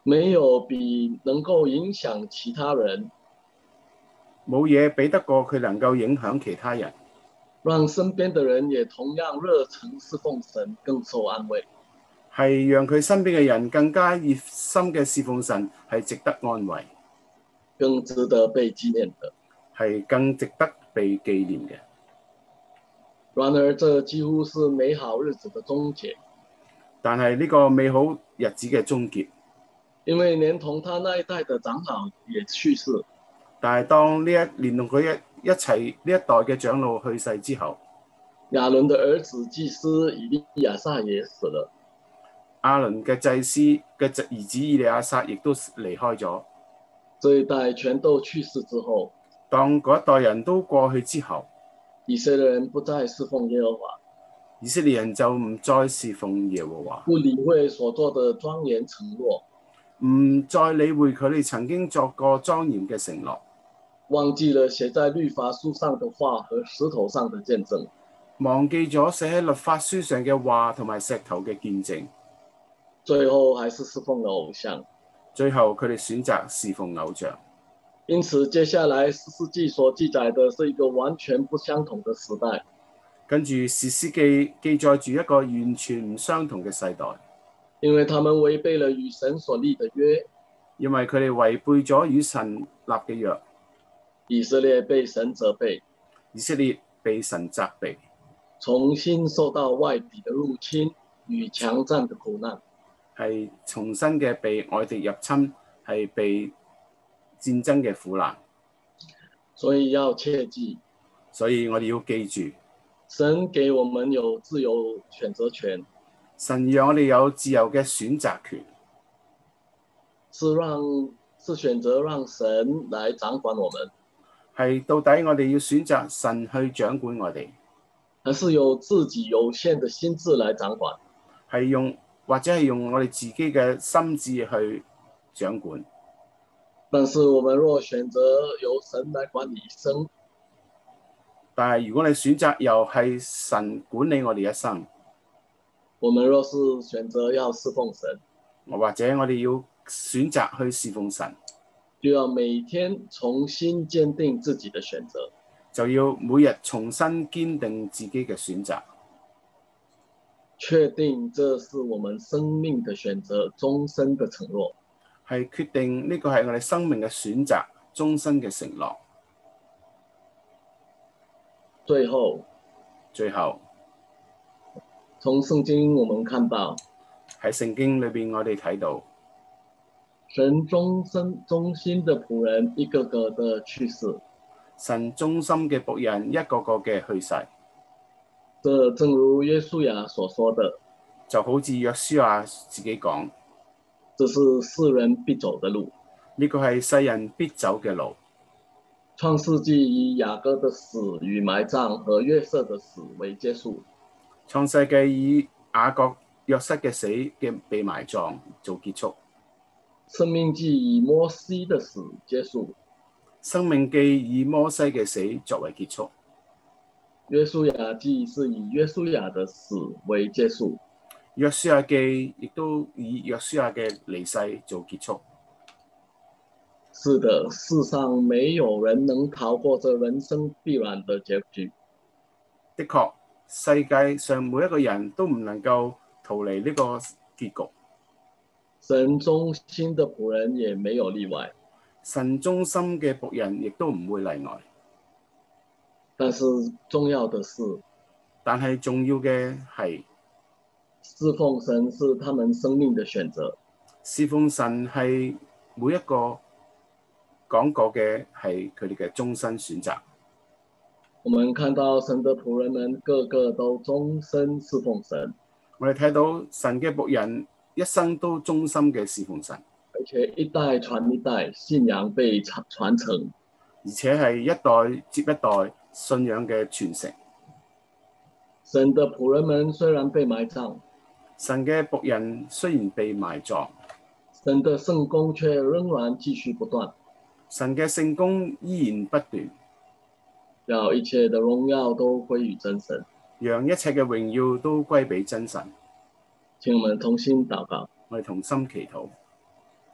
沒有比能夠影響其他人， 冇嘢比得過佢能夠影響其他人， 讓身邊的人也同樣熱誠侍奉神，更受安慰。 係讓佢身邊嘅人更加熱心嘅侍奉神，係值得安慰， 更值得被紀念的， 係更值得被紀念嘅。 然而，這幾乎是美好日子的終結。 但係呢個美好日子嘅終結， 因為連同他那一代的長老也去世。 但係當呢一連同佢一一齊呢一代嘅長老去世之後， 亞倫的兒子祭司以利亞撒也死了。 亞倫嘅祭司嘅兒子以利亞撒亦都離開咗。 這一代全都去世之後， 當嗰一代人都過去之後， 以色列人不再侍奉耶和華， 以色列人就唔再侍奉耶和華， 不理會所做的莊嚴承諾， 唔再理會佢哋曾經作過莊嚴嘅承諾， 忘記了寫在律法書上的話和石頭上的見證， 忘記咗寫喺律法書上嘅話同埋石頭嘅見證， 最後還是侍奉了偶像。 最後佢哋選擇侍奉偶像。 因此接下來士師記所記載的是一個完全不相同的時代。 跟住士師記記載住一個完全唔相同嘅世代， 因為他們違背了與神所立的約， 因為佢哋違背咗與神立嘅約， 以色列被神責備， 以色列被神責備， 重新受到外敵的入侵與強戰的苦難， 係重新嘅被外敵入侵，係被戰爭嘅苦難。 所以要切記， 所以我哋要記住， 神給我們有自由選擇權， 神讓我哋有自由嘅選擇權， 是讓是選擇讓神來掌管我們， 係到底我哋要選擇神去掌管我哋， 還是由自己有限的心智來掌管？ 係用或者係用我哋自己嘅心智去掌管。 但是我們若選擇由神來管理一生， 但係如果你選擇由係神管理我哋一生， 我們若是選擇要侍奉神， 或者我哋要選擇去侍奉神， 就要每天重新堅定自己的選擇， 就要每日重新堅定自己嘅選擇， 確定這是我們生命的選擇，終身的承諾。 係決定呢個係我哋生命嘅選擇，終身嘅承諾。 最後， 最後， 從聖經我們看到， 喺聖經裏邊我哋睇到， 神忠心忠心的僕人一個個的去世， 神忠心嘅僕人一個個嘅去世。 這正如約書亞所說的， 就好似約書亞自己講， 這是世人必走的路， 呢個係世人必走嘅路。 創世紀以雅各的死與埋葬和約瑟的死為結束。 創世紀以雅各、約瑟嘅死嘅被埋葬做結束。 生命記以摩西的死結束。 生命記以摩西嘅死作為結束。 約書亞記是以約書亞的死為結束。 約書亞記亦都以約書亞嘅離世做結束。 是的，世上沒有人能逃過這人生必然的結局。 的確，世界上每一個人都唔能夠逃離呢個結局。 神忠心的僕人也沒有例外。 神忠心嘅僕人亦都唔會例外。 但是重要的是， 但係重要嘅係， 侍奉神是他們生命的選擇。 侍奉神係每一個講過嘅係佢哋嘅終身選擇。 我們看到神的僕人們個個都終身侍奉神。 我哋睇到神嘅僕人一生都忠心嘅侍奉神， 而且一代傳一代，信仰被傳承， 而且係一代接一代信仰嘅傳承。 神的僕人們雖然被埋葬， 神嘅僕人雖然被埋葬， 神的聖工卻仍然繼續不斷。 神嘅聖工依然不斷， 要一切的榮耀都歸於真神， 讓一切嘅榮耀都歸俾真神。 請我們同心禱告， 我哋同心祈禱。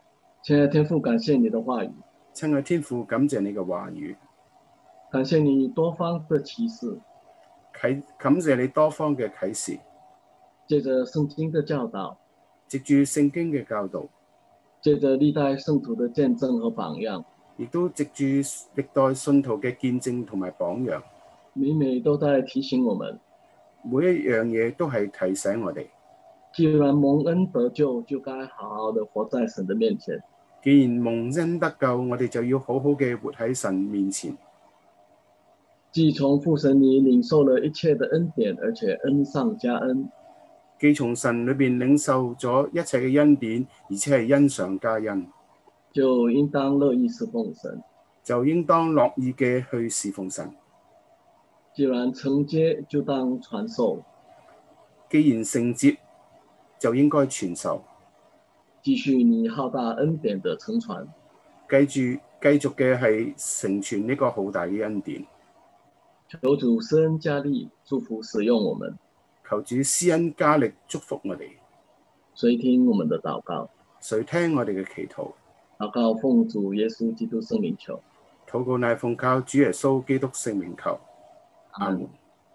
亲爱的天父，感谢你的话语， 親愛天父，感謝你嘅話語， 感謝你多方的啟示， 啟感謝你多方嘅啟示， 借着聖經的教導， 藉住聖經嘅教導， 借着歷代聖徒的見證和榜樣， 亦都藉住歷代信徒嘅見證同埋榜樣， 每每都在提醒我們， 每一樣嘢都係提醒我哋， 既然蒙恩得救，就該好好的活在神的面前。 既然蒙恩得救，我哋就要好好嘅活喺神面前。 既從父神裏領受了一切的恩典，而且恩上加恩， 既從神裏邊領受咗一切嘅恩典，而且係恩上加恩， 就應當樂意侍奉神。 就應當樂意嘅去侍奉神。 既然承接，就當傳授。 既然承接，就應該傳授。 繼續你浩大恩典的承傳， 繼住繼續嘅係成全呢個好大嘅恩典。 求主施恩加力，祝福使用我們。 求主施恩加力，祝福我哋。 垂聽我們的禱告， 垂聽我哋嘅祈禱。 禱告奉主耶穌基督聖名求。 禱告乃奉靠主耶穌基督聖名求。阿門。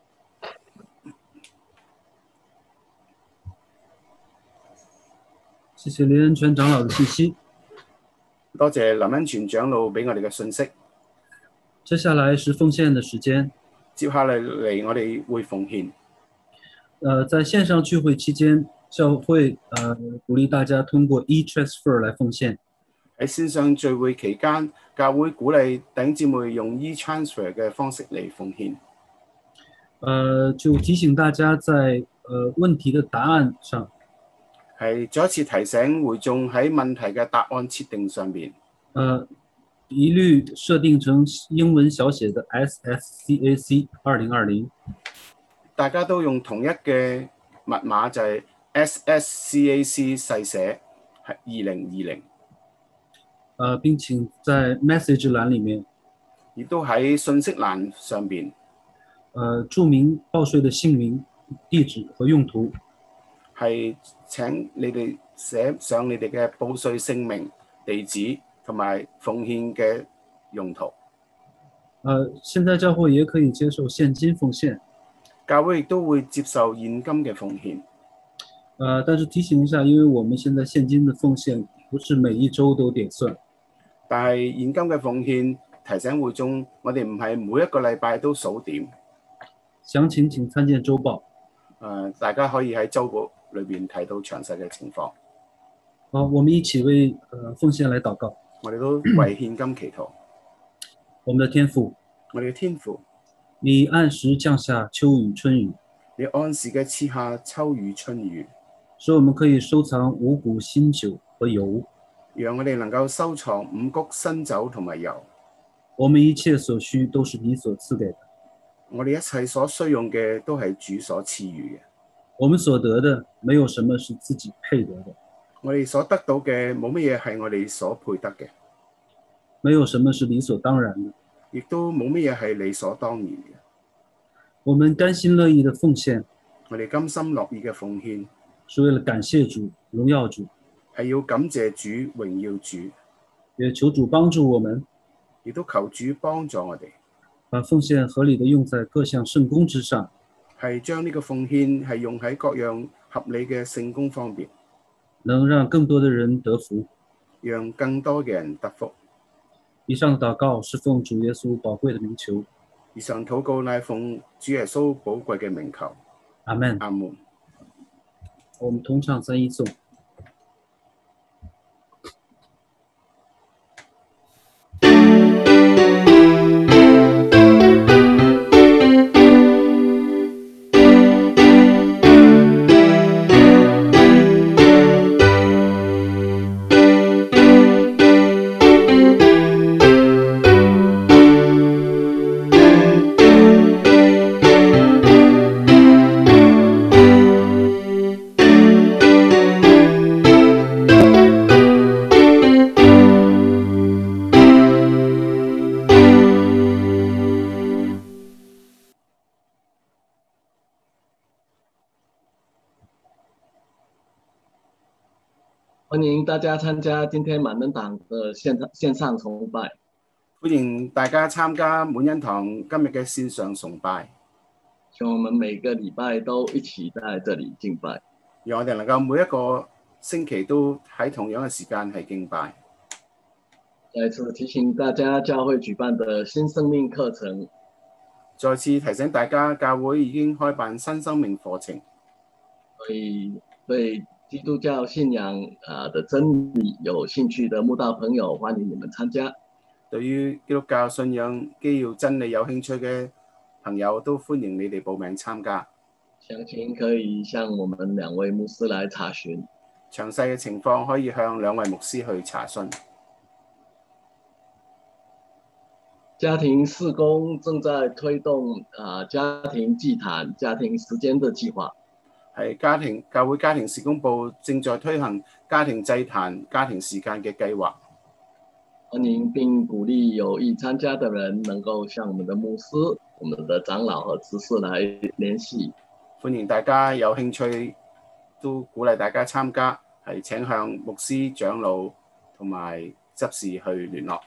謝謝林恩泉長老的信息。 多謝林恩泉長老俾我哋嘅信息。 接下來是奉獻的時間。 接下嚟嚟我哋會奉獻。 呃，在線上聚會期間，教會呃鼓勵大家通過 e-transfer 來奉獻。 喺線上聚會期間，教會鼓勵弟兄姊妹用 e-transfer 嘅方式嚟奉獻。 呃，就提醒大家在呃問題的答案上。 係再一次提醒會眾喺問題嘅答案設定上面， 呃，一律設定成英文小寫的 S S C A C 二零二零。 大家都用同一嘅密碼，就係 S S C A C 細寫係二零二零。 呃，並請在 message 欄裡面， 亦都喺信息欄上邊， 呃，註明報稅的姓名、地址和用途。 係請你哋寫上你哋嘅報稅姓名、地址同埋奉獻嘅用途。 呃，現在教會也可以接受現金奉獻。 教會亦都會接受現金嘅奉獻。 呃，但是提醒一下，因為我們現在現金的奉獻不是每一週都點算。 但係現金嘅奉獻提醒會眾，我哋唔係每一個禮拜都數點。 詳情請參見週報。 呃，大家可以喺週報裏邊睇到詳細嘅情況。 好，我們一起為呃奉獻來禱告。 我哋都為獻金祈禱。 我們的天父， 我哋嘅天父， 你按時降下秋雨春雨， 你按時嘅賜下秋雨春雨， 使我們可以收藏五穀新酒和油， 讓我哋能夠收藏五穀新酒同埋油。 我們一切所需都是你所賜給的。 我哋一切所需用嘅都係主所賜予嘅。 我們所得的沒有什麼是自己配得的。 我哋所得到嘅冇乜嘢係我哋所配得嘅。 沒有什麼是理所當然的。 亦都冇乜嘢係理所當然嘅。 我們甘心樂意的奉獻， 我哋甘心樂意嘅奉獻， 是為了感謝主、榮耀主， 係要感謝主、榮耀主， 也求主幫助我們， 亦都求主幫助我哋， 把奉獻合理的用在各項聖工之上， 係將呢個奉獻係用喺各樣合理嘅聖工方面， 能讓更多的人得福， 讓更多嘅人得福。 以上禱告是奉主耶穌寶貴的名求。 以上禱告乃奉主耶穌寶貴嘅名求。 阿們。 阿門。 我們同唱三一頌。 欢迎大家参加今天满恩堂的线上线上崇拜。 歡迎大家參加滿恩堂今日嘅線上崇拜， 希望我們每個禮拜都一起在這裡敬拜。 讓我哋能夠每一個星期都喺同樣嘅時間係敬拜。 再次提醒大家，教會舉辦的新生命課程， 再次提醒大家，教會已經開辦新生命課程， 所以對基督教信仰啊的真理有興趣的慕道朋友，歡迎你們參加。 對於基督教信仰基要真理有興趣嘅朋友，都歡迎你哋報名參加。 詳情可以向我們兩位牧師來查詢。 詳細嘅情況可以向兩位牧師去查詢。 家庭事工正在推動啊家庭祭壇、家庭時間的計劃。 係家庭教會家庭事工部正在推行家庭祭壇、家庭時間嘅計劃。 歡迎並鼓勵有意參加的人能夠向我們的牧師、我們的長老和執事來聯繫。 歡迎大家有興趣，都鼓勵大家參加，係請向牧師、長老同埋執事去聯絡。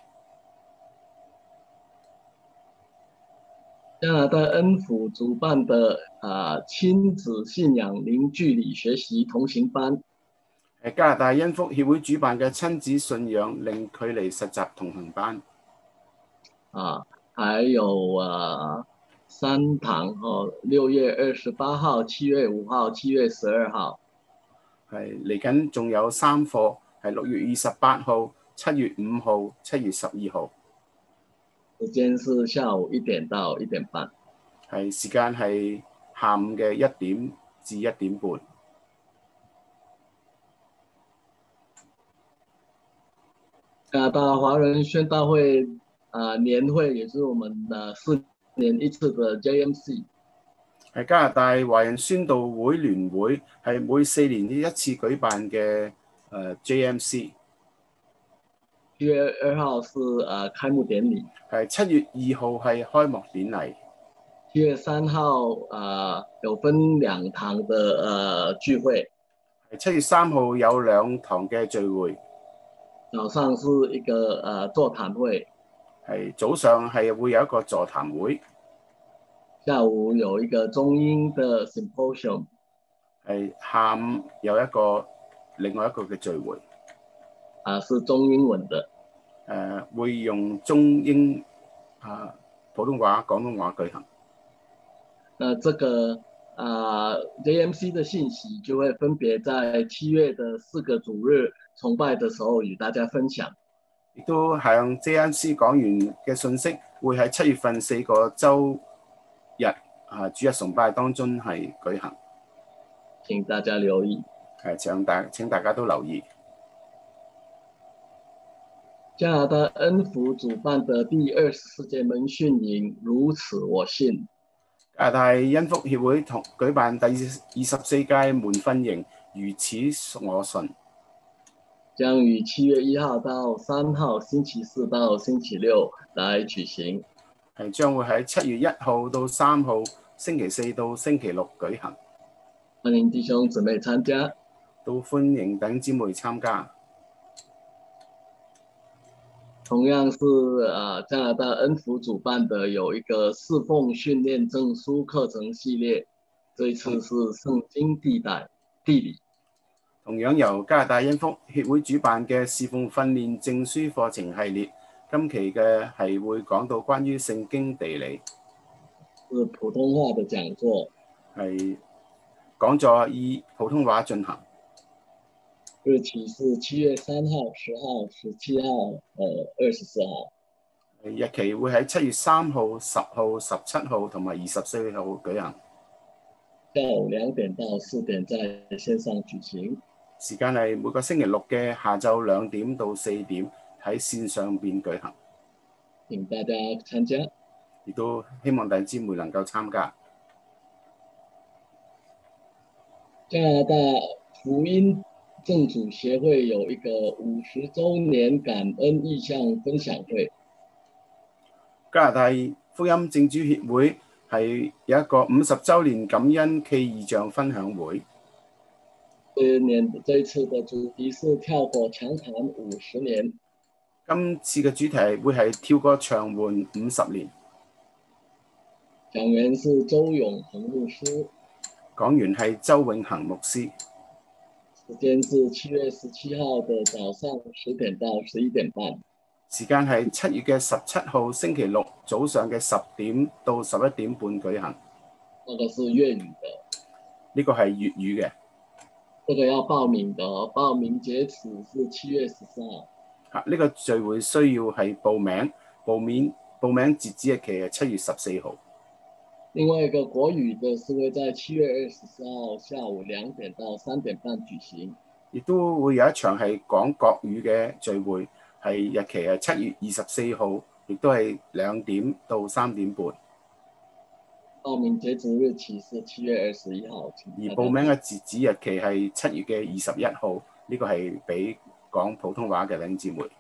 加拿大恩福主辦的啊親子信仰零距離學習同行班， 係加拿大恩福協會主辦嘅親子信仰零距離實習同行班。 啊，還有啊三堂哦，六月二十八號、七月五號、七月十二號， 係嚟緊仲有三課，係六月二十八號、七月五號、七月十二號。 時間是下午一點到一點半， 係時間係下午嘅一點至一點半。 加拿大華人宣道會啊年會，也是我們的四年一次的 J M C。 係加拿大華人宣道會聯會係每四年一次舉辦嘅誒 J M C。 七月二號是啊開幕典禮， 係七月二號係開幕典禮。 七月三號啊有分兩堂的呃聚會， 係七月三號有兩堂嘅聚會。 早上是一個呃座談會， 係早上係會有一個座談會。 下午有一個中英的 symposium， 係下午有一個另外一個嘅聚會。 啊，是中英文的， 誒、呃、會用中英啊普通話、廣東話舉行。 那這個啊 J M C 的信息就會分別在七月的四個主日崇拜的時候與大家分享。 亦都向 J M C 講完嘅信息，會喺七月份四個週日啊主日崇拜當中係舉行。 請大家留意。 係請大請大家都留意。 加拿大恩福主辦的第二十四屆門訓營，如此我信。 加拿大恩福協會同舉辦第二十四屆門訓營，如此我信。 將於七月一號到三號星期四到星期六來舉行。 係將會喺七月一號到三號星期四到星期六舉行。 歡迎弟兄姊妹參加， 都歡迎弟兄姊妹參加。 同樣是啊，加拿大恩福主辦的有一個侍奉訓練證書課程系列，這一次是聖經地帶地理。 同樣由加拿大恩福協會主辦嘅侍奉訓練證書課程系列，今期嘅係會講到關於聖經地理。 是普通話的講座， 係講座以普通話進行。 日期是七月三號、十號、十七號、呃二十四號。 日期會喺七月三號、十號、十七號同埋二十四號舉行。 下午兩點到四點在線上舉行。 時間係每個星期六嘅下晝兩點到四點喺線上邊舉行。 請大家參加， 亦都希望弟兄姊妹能夠參加。 加拿大福音正主協會有一個五十週年感恩意向分享會。 加拿大福音正主協會係有一個五十週年感恩暨異象分享會。 这一年这一次的主題是跳過長談五十年。 今次嘅主題會係跳過長緩五十年。 講員是周永恒牧師。 講員係周永恒牧師。 時間是七月十七號的早上十點到十一點半。 時間係七月嘅十七號星期六早上嘅十點到十一點半舉行。 那個是粵語的。 呢個係粵語嘅。 這個要報名的，報名截止是七月十四號。 啊，呢個聚會需要係報名，報名報名截止日期係七月十四號。 另外一個國語的是會在七月二十四號下午兩點到三點半舉行。 亦都會有一場係講國語嘅聚會，係日期係七月二十四號，亦都係兩點到三點半。 報名截止日期是七月二十一號。 而報名嘅截止日期係七月嘅二十一號，呢、這個係俾講普通話嘅弟兄姊妹。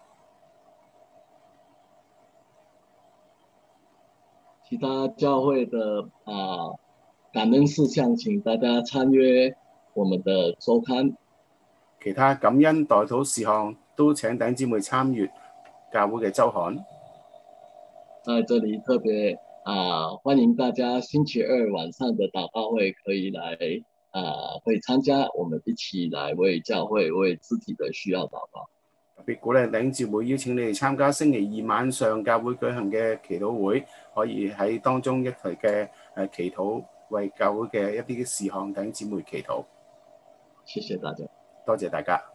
其他教會的啊、呃、感恩事項，請大家參閱我們的週刊。 其他感恩代禱事項都請弟兄姊妹參閱教會嘅週刊。 在這裡特別啊、呃、歡迎大家星期二晚上的禱告會可以來啊、呃、可以參加，我們一起來為教會為肢體的需要禱告。 特別鼓勵弟兄姊妹邀請你哋參加星期二晚上教會舉行嘅祈禱會，可以喺當中一齊嘅誒祈禱，為教會嘅一啲事項弟兄姊妹祈禱。 謝謝大家， 多謝大家。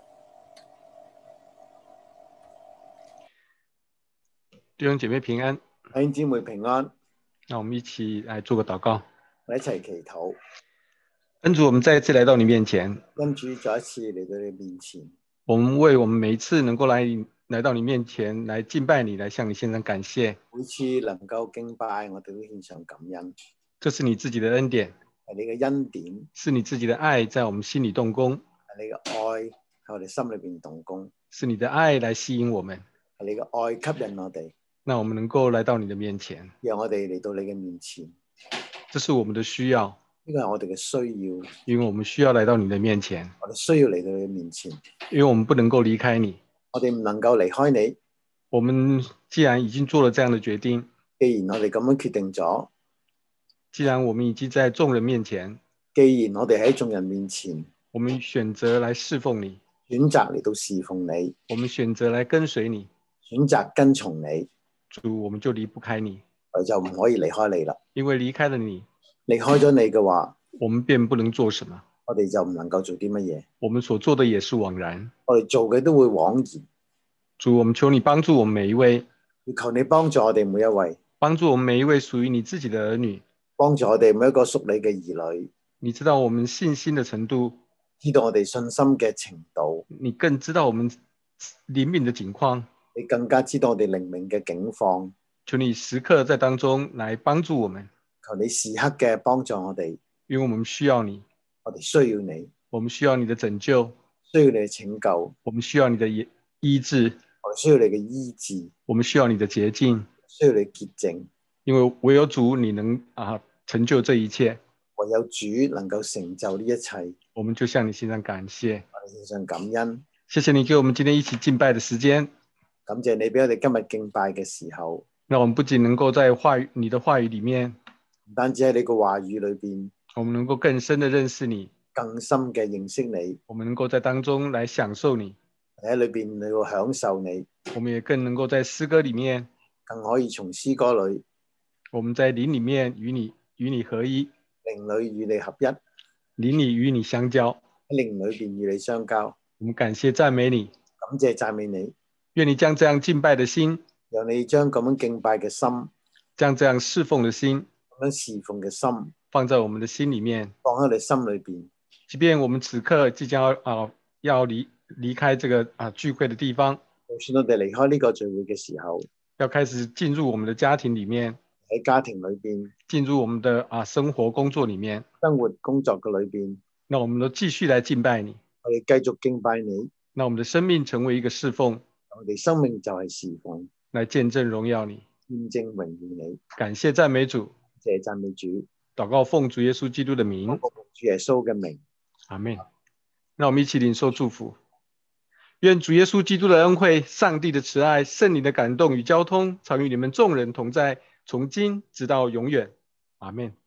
弟兄姐妹平安， 弟兄姊妹平安。 那我們一起來做個禱告， 我哋一齊祈禱。 恩主，我們再一次來到你面前。 恩主，再一次嚟到你面前。 我們為我們每一次能夠來來到你面前來敬拜你，來向你獻上感謝。 每次能夠敬拜，我哋都獻上感恩。 這是你自己的恩典， 係你嘅恩典， 是你自己的愛在我們心裡動工， 係你嘅愛喺我哋心裏邊動工， 是你的愛來吸引我們， 係你嘅愛吸引我哋， 那我們能夠來到你的面前， 讓我哋嚟到你嘅面前。 這是我們的需要， 呢個係我哋嘅需要， 因為我們需要來到你的面前， 我哋需要嚟到你嘅面前， 因為我們不能夠離開你， 我哋唔能夠離開你。 我們既然已經做了這樣的決定， 既然我哋咁樣決定咗， 既然我們已經在眾人面前， 既然我哋喺眾人面前， 我們選擇來侍奉你， 選擇嚟到侍奉你， 我們選擇來跟隨你， 選擇跟從你， 主，我們就離不開你， 我就唔可以離開你啦。 因為離開了你， 離開咗你嘅話， 我們便不能做什麼， 我哋就唔能夠做啲乜嘢， 我們所做的也是枉然。 我哋做嘅都會枉然。 主，我們求你幫助我們每一位， 求你幫助我哋每一位， 幫助我們每一位屬於你自己的兒女， 幫助我哋每一個屬你嘅兒女。 你知道我們信心的程度， 知道我哋信心嘅程度， 你更知道我們靈命的境況， 你更加知道我哋靈命嘅境況。 求你時刻在當中來幫助我們， 求你時刻嘅幫助我哋， 因為我們需要你， 我哋需要你， 我們需要你的拯救， 需要你嘅拯救， 我們需要你的醫治， 我哋需要你嘅醫治， 我們需要你的潔淨， 需要你潔淨， 因為唯有主你能啊成就這一切， 唯有主能夠成就呢一切， 我們就向你獻上感謝， 我哋獻上感恩。 謝謝你給我們今天一起敬拜的時間， 感謝你俾我哋今日敬拜嘅時候， 讓我們不僅能夠在話語你的話語裡面， 唔單止喺你個話語裏邊， 我們能夠更深的認識你， 更深嘅認識你， 我們能夠在當中來享受你， 喺裏邊你會享受你， 我們也更能夠在詩歌裡面， 更可以從詩歌裏， 我們在靈裡面與你與你合一， 靈裏與你合一， 靈裡與你相交， 喺靈裏邊與你相交。 我們感謝讚美你， 感謝讚美你， 願你將這樣敬拜的心， 讓你將咁樣敬拜嘅心， 將這樣侍奉的心， 咁樣侍奉嘅心， 放在我們的心裡面， 放喺你心裏邊。 即便我們此刻即將要啊要離離開這個啊聚會的地方， 就算我哋離開呢個聚會嘅時候， 要開始進入我們的家庭裡面， 喺家庭裏邊， 進入我們的啊生活工作裡面， 生活工作嘅裏邊， 那我們都繼續來敬拜你， 我哋繼續敬拜你， 那我們的生命成為一個侍奉， 我哋生命就係侍奉， 來見證榮耀你， 見證榮耀你。 感謝讚美主， 謝讚美主， 禱告奉主耶穌基督的名， 奉主耶穌嘅名， 阿們。 让我们一起领受祝福。愿主耶稣基督的恩惠、上帝的慈爱、圣灵的感动与交通，常与你们众人同在，从今直到永远。阿们。